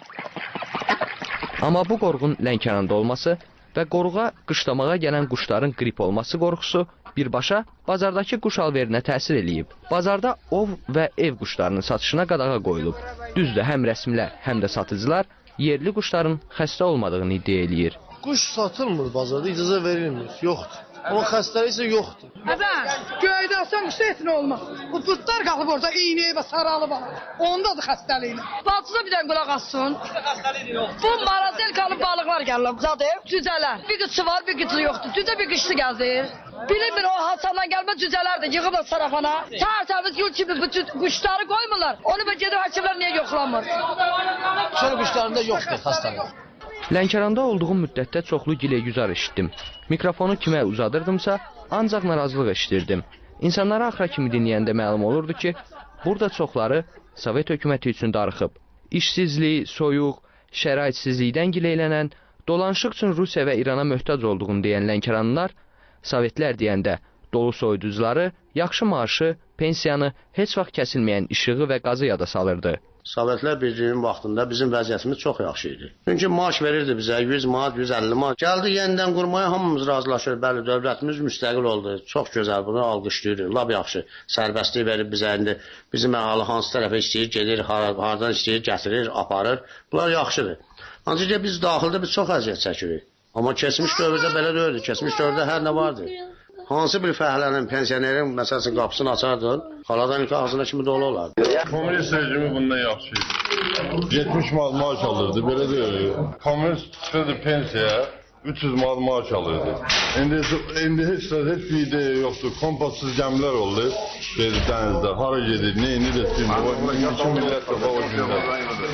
Amma bu qoruğun Lənkəranda olması və qoruğa qışlamağa gələn quşların qrip olması qorxusu birbaşa bazardakı quş alverinə təsir eləyib. Bazarda ov və ev quşlarının satışına qadağa qoyulub. Düzdür, həm rəsmilər, həm də satıcılar yerli quşların xəstə olmadığını iddia eləyir. Quş satılmır bazarda, icazə verilmir, yoxdur. Amma xəstəlik isə yoxdur. Hədə, göydə olsan qışda etin olmaz. Bu pırtlar qalıb orada, iynəyə və saralı var. Ondadır xəstəliyilə. Bacıza bir dənə qulaq assın. Bu marazelkalı balıqlar gəlir, zadır, cücələr. Bir qıçı var, bir qıçı yoxdur. Cücə bir qışlı gəzir. Bilinmir o hasandan gəlmə cücələr də yığıblar sarafana. Tərtəmiz yol kimi bu quşları qoymurlar. Onu və gedib həkimlər niyə yoxlamır? Çöl quşlarında yoxdur xəstəlik. Lənkəranda olduğum müddətdə çoxlu gilə-güzar eşitdim. Mikrofonu kimə uzadırdımsa, ancaq narazılıq eşitirdim. İnsanlara axıra kimi dinləyəndə məlum olurdu ki, burada çoxları Sovet hökuməti üçün darıxıb. İşsizlik, soyuq, şəraitsizlikdən gileylənən, dolanışıq üçün Rusiya və İrana möhtac olduğunu deyən Lənkəranlılar, Sovetlər deyəndə dolu soyuducuları, yaxşı maaşı, pensiyanı, heç vaxt kəsilməyən işığı və qazı yada salırdı. Sovetlər Birliyinin vaxtında bizim vəziyyətimiz çox yaxşı idi. Çünki maaş verirdi bizə yüz manat, yüz əlli manat. Gəldi yenidən qurmaya hamımız razılaşır. Bəli, dövlətimiz müstəqil oldu. Çox gözəl, bunu alqışlayırıq. Lap yaxşı. Sərbəstlik verib bizə indi. Bizim əhalı hansı tərəfə istəyir, gedir, hardan istəyir, gətirir, aparır. Bunlar yaxşıdır. Ancaq biz daxildə biz çox əziyyət çəkirik. Amma keçmiş dövrdə belə deyildi. Keçmiş dövrdə hər nə vardı. Hansı bir fəhlənin, pensionerin məsələn qapısını açardın, xaladan ilk ağzına kimi dolu olardı. Komünist rejimi bundan yaxşı idi. yetmiş manat maaş alırdı, belə deyil. Komünist çıxırdı pensiyaya, üç yüz manat maaş alırdı. İndi, indi heç də heç bir ideya yoxdur. Kompassız gəmilər oldu dənizdə. Hara gedir, neyini də sürmür. İki millət də o gündə.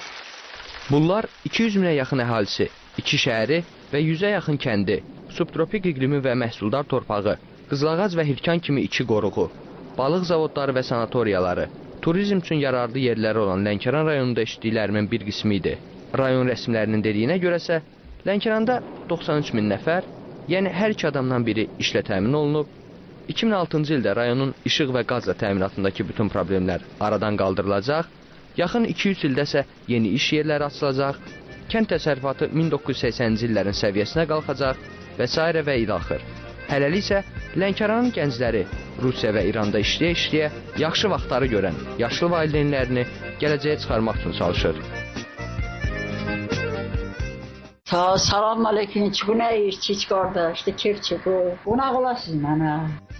Bunlar iki yüz minə yaxın əhalisi, iki şəhəri və yüzə yaxın kəndi, subtropik iqlimi və məhsuldar torpağı, qızılağac və hirkan kimi iki qoruğu, balıq zavodları və sanatoriyaları, turizm üçün yararlı yerləri olan Lənkəran rayonunda eşitdiklərimin bir qismi idi. Rayon rəsmilərinin dediyinə görəsə, Lənkəranda doxsan üç min nəfər, yəni hər iki adamdan biri işlə təmin olunub. iki min altıncı ildə rayonun işıq və qazla təminatındakı bütün problemlər aradan qaldırılacaq, yaxın iki yüz ildə isə yeni iş yerləri açılacaq, kənd təsərrüfatı min doqquz yüz səksəninci illərin səviyyəsinə qalxacaq və s. və ilaxır. Hələlik isə Lənkəranın gəncləri Rusiya və İranda işləyə-işləyə yaxşı vaxtları görən yaşlı valideynlərini gələcəyə çıxarmaq üçün çalışır. Salam aleyküm, bu nə iş, çiç qardaş, işte kef çıxı, buna qolasız mənə.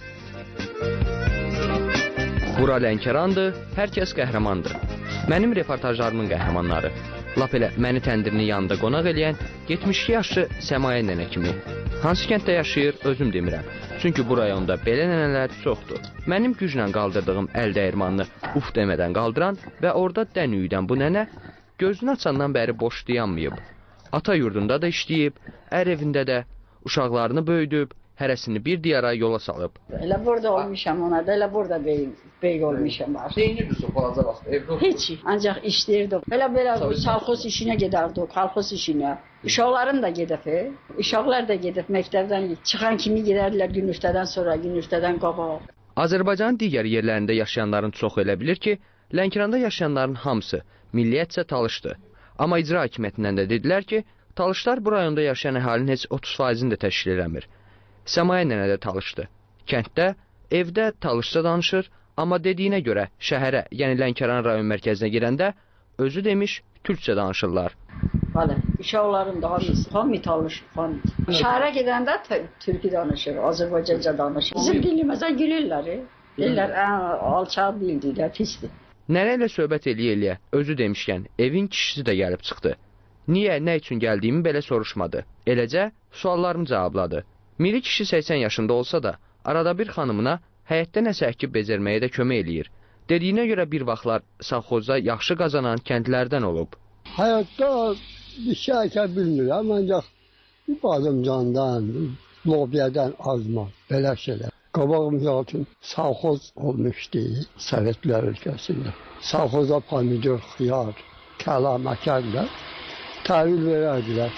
Bura Lənkərandır, hər kəs qəhrəmandır. Mənim reportajlarımın qəhrəmanları. Lap elə məni təndirini yanında qonaq eləyən yetmiş iki yaşlı Səmayə nənə kimi. Hansı kənddə yaşayır, özüm demirəm. Çünki bu rayonda belə nənələr çoxdur. Mənim güclə qaldırdığım əl dəyirmanını uf demədən qaldıran və orada dən üyüdən bu nənə gözünü açandan bəri boş dayanmayıb. Ata yurdunda da işləyib, ər evində də uşaqlarını böyüdüb, hərəsini bir diyara yola salıb. Elə burada olmuşam ona da, elə burada bey, bey olmuşam. Neyinirdiz o balaca vaxt evdə? Heç, ancaq işləyirdik. Elə belə salxoz işinə gedərdik, salxoz işinə. Uşaqlarım da gedib, uşaqlar da gedib məktəbdən çıxan kimi gedərdilər gündüzdən sonra, gündüzdən qabaq. Azərbaycanın digər yerlərində yaşayanların çoxu elə bilir ki, Lənkəranda yaşayanların hamısı milliyyətcə talışdır. Amma icra hakimiyyətindən də dedilər ki, talışlar bu rayonda yaşayan əhalinin heç otuz faizini də təşkil eləmir. Səmayə nənə də talışdı. Kənddə, evdə talışca danışır, Amma dediyinə görə şəhərə, yəni Lənkəran rayon mərkəzinə girəndə özü demiş türkcə danışırlar. Bəli, uşaqlarım da hamısı, hamı tanışır, hamı. Şəhərə gedəndə türkü danışır, Azərbaycanca danışır. Bizim dilimizə gülürlər. Deyirlər, alçaq dildir, pisdir. Nənə ilə söhbət eləyə-eləyə özü demişkən evin kişisi də gəlib çıxdı. Niyə, nə üçün gəldiyimi belə soruşmadı. Eləcə suallarımı cavabladı. Miri kişi səksən yaşında olsa da arada bir xanımına həyətdə nəsə əkib bezərməyə də kömək eləyir. Dediyinə görə bir vaxtlar savxozda yaxşı qazanan kəndlərdən olub. Həyatda bir şey əkə bilmirəm, ancaq bir badımcandan, lobiyadan azma, belə şeylər. Qabağımız altın savxoz olmuşdu Sovetlər ölkəsində. Savxoza pomidor, xiyar, kəlam əkərlər, təhvil verərdilər.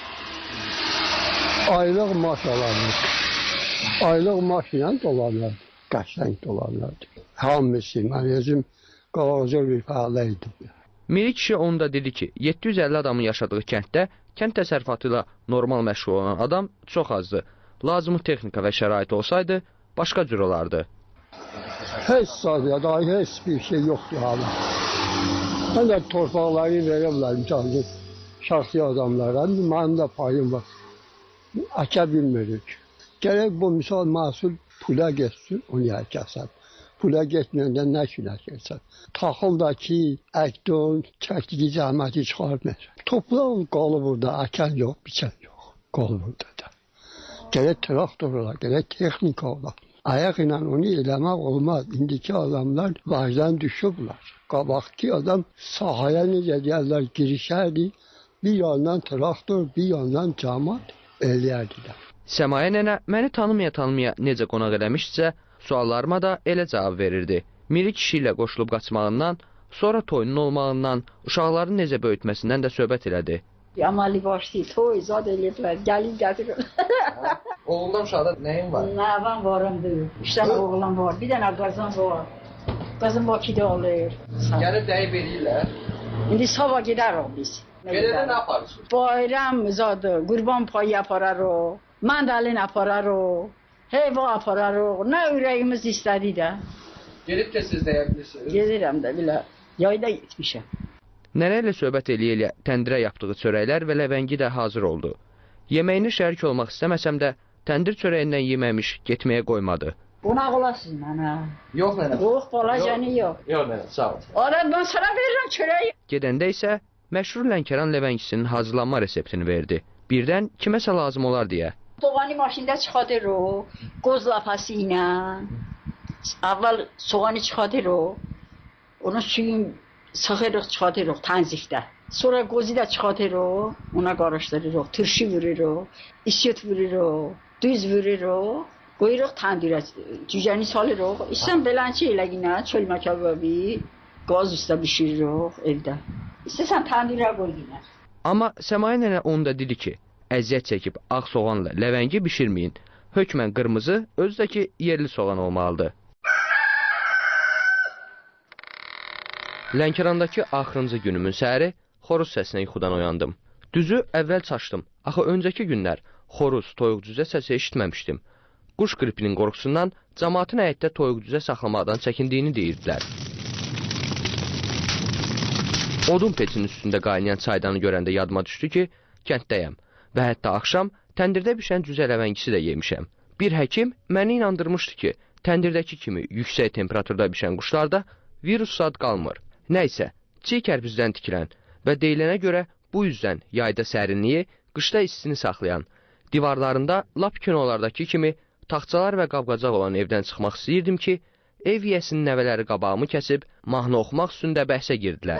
Aylıq maaş alarlar. Aylıq maaş ilə dolanırdı, qəşəng dolanırdı. Hamısı, mən özüm qabaqcıl bir fəalə idim. Miri kişi onu da dedi ki, yeddi yüz əlli adamın yaşadığı kənddə kənd təsərrüfatı ilə normal məşğul olan adam çox azdır. Lazımı texnika və şərait olsaydı, başqa cür olardı. Heç sadiyada, heç bir şey yoxdur hala. Mən də torpaqları verəblər imkanlı şəxsi adamlara, mənim də payım var. Əkə bilmirik. Gərək bu misal məhsul pula geçsin, onu əkəsən. Pula getməyəndə nə üçün əkərsən? Taxıl da ki, əkdon, çəkdiyi zəhməti çıxarmır. Toplaq qalı burada, əkən yox, biçən yox. Qalı burada da. Gərək traktor olar, gərək texnika olar. Ayaq ilə onu eləmək olmaz. İndiki adamlar vacdan düşüblər. Qabaqki adam sahaya necə deyərlər, girişərdi. Bir yandan traktor, bir yandan cəmat eləyərdilər. Səmayə nənə məni tanımaya-tanımaya necə qonaq eləmişsə, suallarıma da elə cavab verirdi. Miri kişi ilə qoşulub qaçmağından, sonra toyunun olmağından, uşaqların necə böyütməsindən də söhbət elədi. Yamalı başlayıb, toy zad eləyiblər, gəlib gətirirlər. Oğuldan uşaqda nəyin var? Nəvəm varımdır, üç dənə oğlan var, bir dənə qazan var. Qazın Bakıda olur. Gəlib dəyib eləyirlər. İndi sabah gedərik biz. Gedəndə nə aparırsınız? Bayram zadı, qurban payı apararıq, mandalin apararıq, heyva apararıq, nə ürəyimiz istədi də. Gedib də siz dəyə bilirsiniz? Gedirəm də, bilə, yayda getmişəm. Nənə ilə söhbət eləyə-eləyə təndirə yapdığı çörəklər və ləvəngi də hazır oldu. Yeməyini şərik olmaq istəməsəm də, təndir çörəyindən yeməmiş getməyə qoymadı. Qonaq olasınız mənə. Yox nənə. Yox, balacanı yox. Yox nənə, sağ ol. Ara, mən sana verirəm çörəyi. Gedəndə isə məşhur Lənkəran ləvəngisinin hazırlanma reseptini verdi. Birdən kiməsə lazım olar deyə. Soğanı maşında çıxadırıq, qoz lapası ilə. Əvvəl soğanı çıxadırıq, onun suyunu sıxırıq, çıxadırıq tənzikdə. Sonra qozu da çıxadırıq, ona qarışdırırıq, turşu vururuq, isyot vururuq, düz vururuq, qoyuruq təndirə, cücəni salırıq. İstən belənçi elə yine, çölmə kəbəbi, qaz üstə bişiririk evdə. İstəsən təndirə qoy yine. Amma Səmayə nənə onu da dedi ki, əziyyət çəkib ağ soğanla ləvəngi bişirməyin. Hökmən qırmızı, özü də ki, yerli soğan olmalıdır. Lənkərandakı axırıncı günümün səhəri xoruz səsinə yuxudan oyandım. Düzü əvvəl çaşdım. Axı öncəki günlər xoruz, toyuq-cüzə səsi eşitməmişdim. Quş qripinin qorxusundan cəmaatın həyətdə toyuq-cüzə saxlamaqdan çəkindiyini deyirdilər. Odun peçinin üstündə qaynayan çaydanı görəndə yadıma düşdü ki, kənddəyəm və hətta axşam təndirdə bişən cüzə ləvəngisi də yemişəm. Bir həkim məni inandırmışdı ki, təndirdəki kimi yüksək temperaturda bişən quşlarda virus zad qalmır. Nəysə, çiy kərpizdən tikilən və deyilənə görə bu yüzdən yayda sərinliyi, qışda istini saxlayan, divarlarında lap kinolardakı kimi taxtçalar və qab-qacaq olan evdən çıxmaq istəyirdim ki, ev yiyəsinin nəvələri qabağımı kəsib mahnı oxumaq üstündə bəhsə girdilər.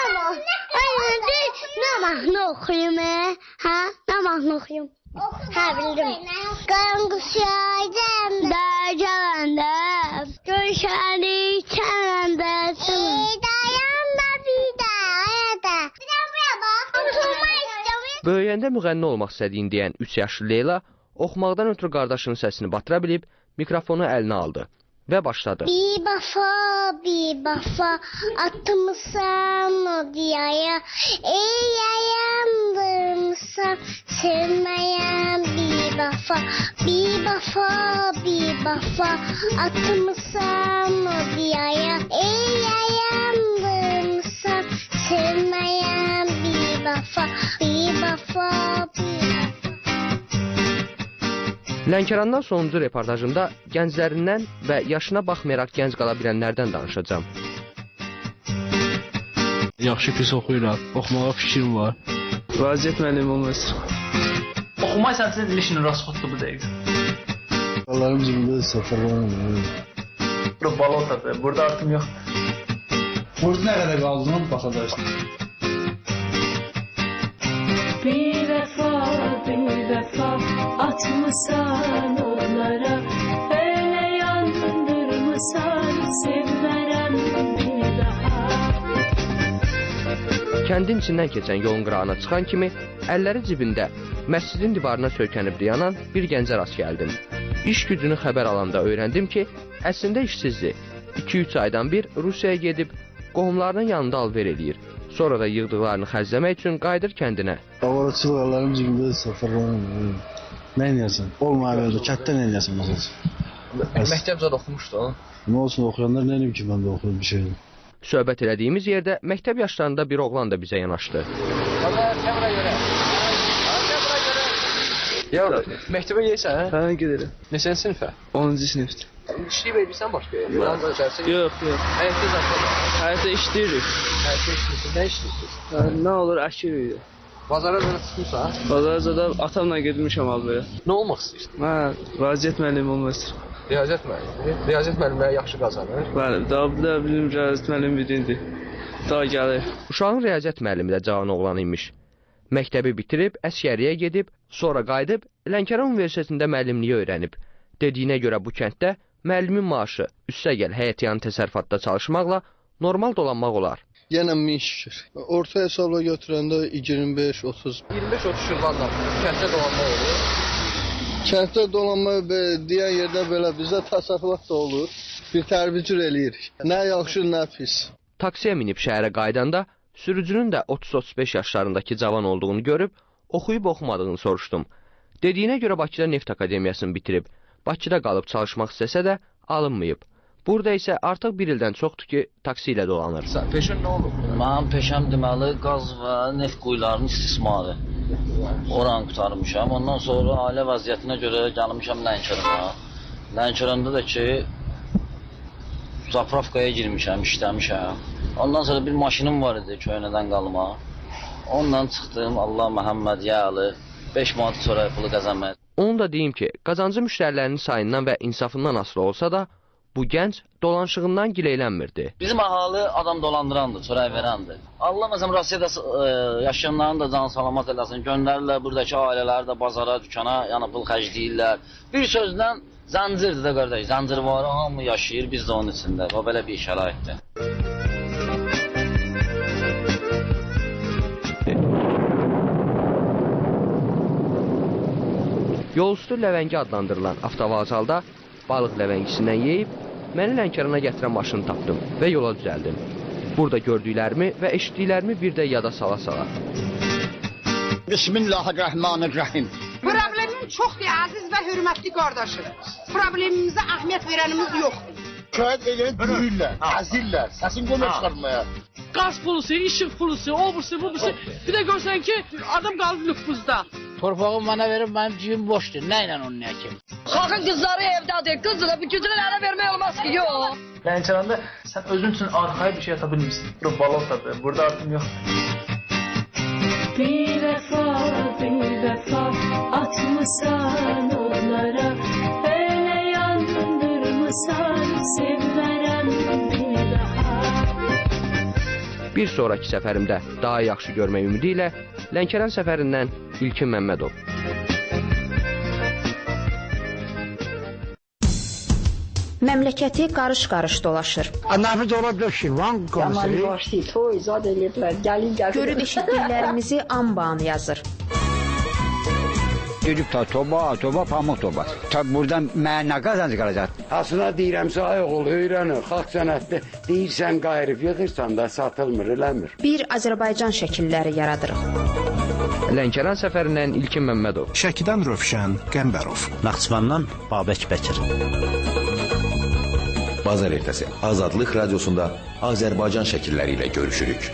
Nə mahnı oxuyum, hə? Nə mahnı oxuyum? Hə, bildim. Qanquşaydım da cavanda, görüşərik çənəndə sınır. Dayanma bir də, ayada. Bir də buraya bax. Oxumaq istəmir. Böyüyəndə müğənni olmaq istədiyin deyən üç yaşlı Leyla oxumaqdan ötürü qardaşının səsini batıra bilib mikrofonu əlinə aldı və başladı. Bir bafa, bir bafa atmışam o diyaya, ey yayandırmışam sevməyəm bir vəfa, bir vəfa, bir vəfa, atmısan o diyaya, ey yayandırmısan, sevməyəm bir vəfa, bir vəfa, bir vəfa. Lənkərandan sonuncu reportajımda gənclərindən və yaşına baxmayaraq gənc qala bilənlərdən danışacağam. Yaxşı pis oxuyuram, oxumağa fikrim var. Vəziyyət müəllim olmasın. Oxumaq sənsin ilişinin rasxotlu bu dəqiqə. Allah'ım cibimdə səfər var. Bura balotadır, burada artım yox. Burada nə qədər qaldığını baxacaqsın. Bir vəfa, bir vəfa, atmısan onlara, elə yandırmısan, sevmərəm bir daha. Kəndin içindən keçən yolun qırağına çıxan kimi, əlləri cibində, məscidin divarına söykənib dayanan bir gəncə rast gəldim. İş gücünü xəbər alanda öyrəndim ki, əslində işsizdir. iki üç aydan bir Rusiyaya gedib, qohumlarının yanında alver eləyir. Sonra da yığdıqlarını xərcləmək üçün qayıdır kəndinə. Avaratçılıq əllərim cibimdə səfər var. Nə eləyəsən? Olmayan evdə, kətdə nə eləyəsən məsələn? Məktəbcə də oxumuşdu. Nə olsun, oxuyanlar nə eləyim ki, mən də oxuyum bir şeydir. Söhbət elədiyimiz yerdə məktəb yaşlarında bir oğlan da bizə yanaşdı. Yavrum, məktəbə gəlsən? Hə, gedirəm. Neçənci sinifə? onuncu sinifdə. İşləyib eləyirsən başqa yerdə? Yox, yox. Həyətdə zaten? Həyətdə işləyirik. Həyətdə işləyirsən, nə işləyirsiniz? Nə olur, əkirik. Bazara belə çıxmışsan? Bazara da atamla getmişəm albəyə. Nə olmaq istəyirsən? Hə, vəziyyət müəllimi olmaq istəyirəm. Riyaziyyat müəllimi? Riyaziyyat müəllimləri yaxşı qazanır. Bəli, daha bir də bizim riyaziyyat müəllimi birindir. Daha gəlir. Uşağın riyaziyyat müəllimi də cavan oğlan imiş. Məktəbi bitirib, əsgəriyə gedib, sonra qayıdıb, Lənkəran Universitetində müəllimliyi öyrənib. Dediyinə görə bu kənddə müəllimin maaşı, üstəgəl həyətyanı təsərrüfatda çalışmaqla normal dolanmaq olar. Yenə min şükür. Orta hesabla götürəndə iyirmi beş otuz. iyirmi beş otuz şırvanla kənddə dolanmaq olur. Kənddə dolanma deyən yerdə belə bizdə təsərrüfat da olur. Bir tərbicür eləyirik. Nə yaxşı, nə pis. Taksiyə minib şəhərə qaydanda sürücünün də otuz otuz beş yaşlarındakı cavan olduğunu görüb, oxuyub oxumadığını soruşdum. Dediyinə görə Bakıda Neft Akademiyasını bitirib, Bakıda qalıb çalışmaq istəsə də alınmayıb. Burada isə artıq bir ildən çoxdur ki, taksi ilə dolanır. Peşən nə olub? Mənim peşəm deməli qaz və neft quyularının istismarı. Oranı qutarmışam. Ondan sonra ailə vəziyyətinə görə gəlmişəm Lənkərana. Lənkəranda da ki, zapravkaya girmişəm, işləmişəm. Ondan sonra bir maşınım var idi köynədən qalma. Ondan çıxdım, Allah Məhəmməd yəli, beş manat sonra pulu qazanmaya. Onu da deyim ki, qazancı müştərilərinin sayından və insafından asılı olsa da, bu gənc dolanışığından gileylənmirdi. Bizim əhali adam dolandırandır, çörək verəndir. Allah məsələn Rusiyada e, yaşayanların da can salamat eləsin, göndərirlər buradakı ailələri də bazara, dükana, yəni pul xərcləyirlər. Bir sözlə zəncirdir də qardaş, zəncir var, hamı yaşayır, biz də onun içində. O belə bir şəraitdir. Yolüstü Ləvəngi adlandırılan avtovağzalda balıq ləvəngisindən yeyib, məni Lənkərana gətirən maşını tapdım və yola düzəldim. Burada gördüklərimi və eşitdiklərimi bir də yada sala-sala. Bismillahirrahmanirrahim. Problemim çoxdur, əziz və hörmətli qardaşım. Problemimizə əhmiyyət verənimiz yoxdur. Şahid eləyib dürürlər, əzirlər, səsin qoyma çıxartmaya. Qaz pulusu, işıq pulusu, o bursu, bu bursu. Bir də görsən ki, adam qalıb nüfuzda. Torpağı mənə verib, mənim cibim boşdur. Nə ilə onun nə kim? Xalqın qızları evdədir. Qızına bir gücünə ələ vermək olmaz ki, yox. Lənkəranda sən özün üçün arxaya bir şey ata bilmirsən. Bura balotadır, burada artım yoxdur. Bir vəfa, bir vəfa, atmısan onlara, elə yandırmısan, sevmərəm bir daha. Bir sonraki səfərimdə daha yaxşı görmək ümidi ilə Lənkəran səfərindən İlkin Məmmədov. Məmləkəti qarış-qarış dolaşır. Nafiz ola bilər Şirvan qonşusu. Görüb eşitdiklərimizi anbağını yazır. Gedib ta toba, toba, pamuk toba. Tabi buradan mənə nə qazancı qalacaq? Aslında deyirəmsə, ay oğul, öyrənir, xalq sənətdə deyirsən, qayırıb yığırsan da satılmır, eləmir. Bir Azərbaycan şəkilləri yaradırıq. Lənkəran səfərindən İlkin Məmmədov. Şəkidən Rövşən Qəmbərov. Naxçıvandan Babək Bəkir. Bazar ertəsi Azadlıq Radiosunda Azərbaycan şəkilləri ilə görüşürük.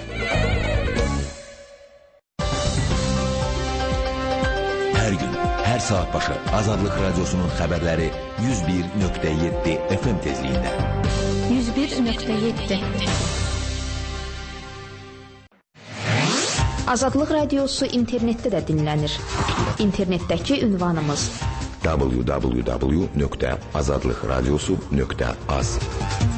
Hər gün, hər saat başı Azadlıq Radiosunun xəbərləri yüz bir nöqtə yeddi F M tezliyində. yüz bir nöqtə yeddi. Azadlıq Radiosu internetdə də dinlənir. İnternetdəki ünvanımız w w w nöqtə azadlıqradiosu nöqtə az.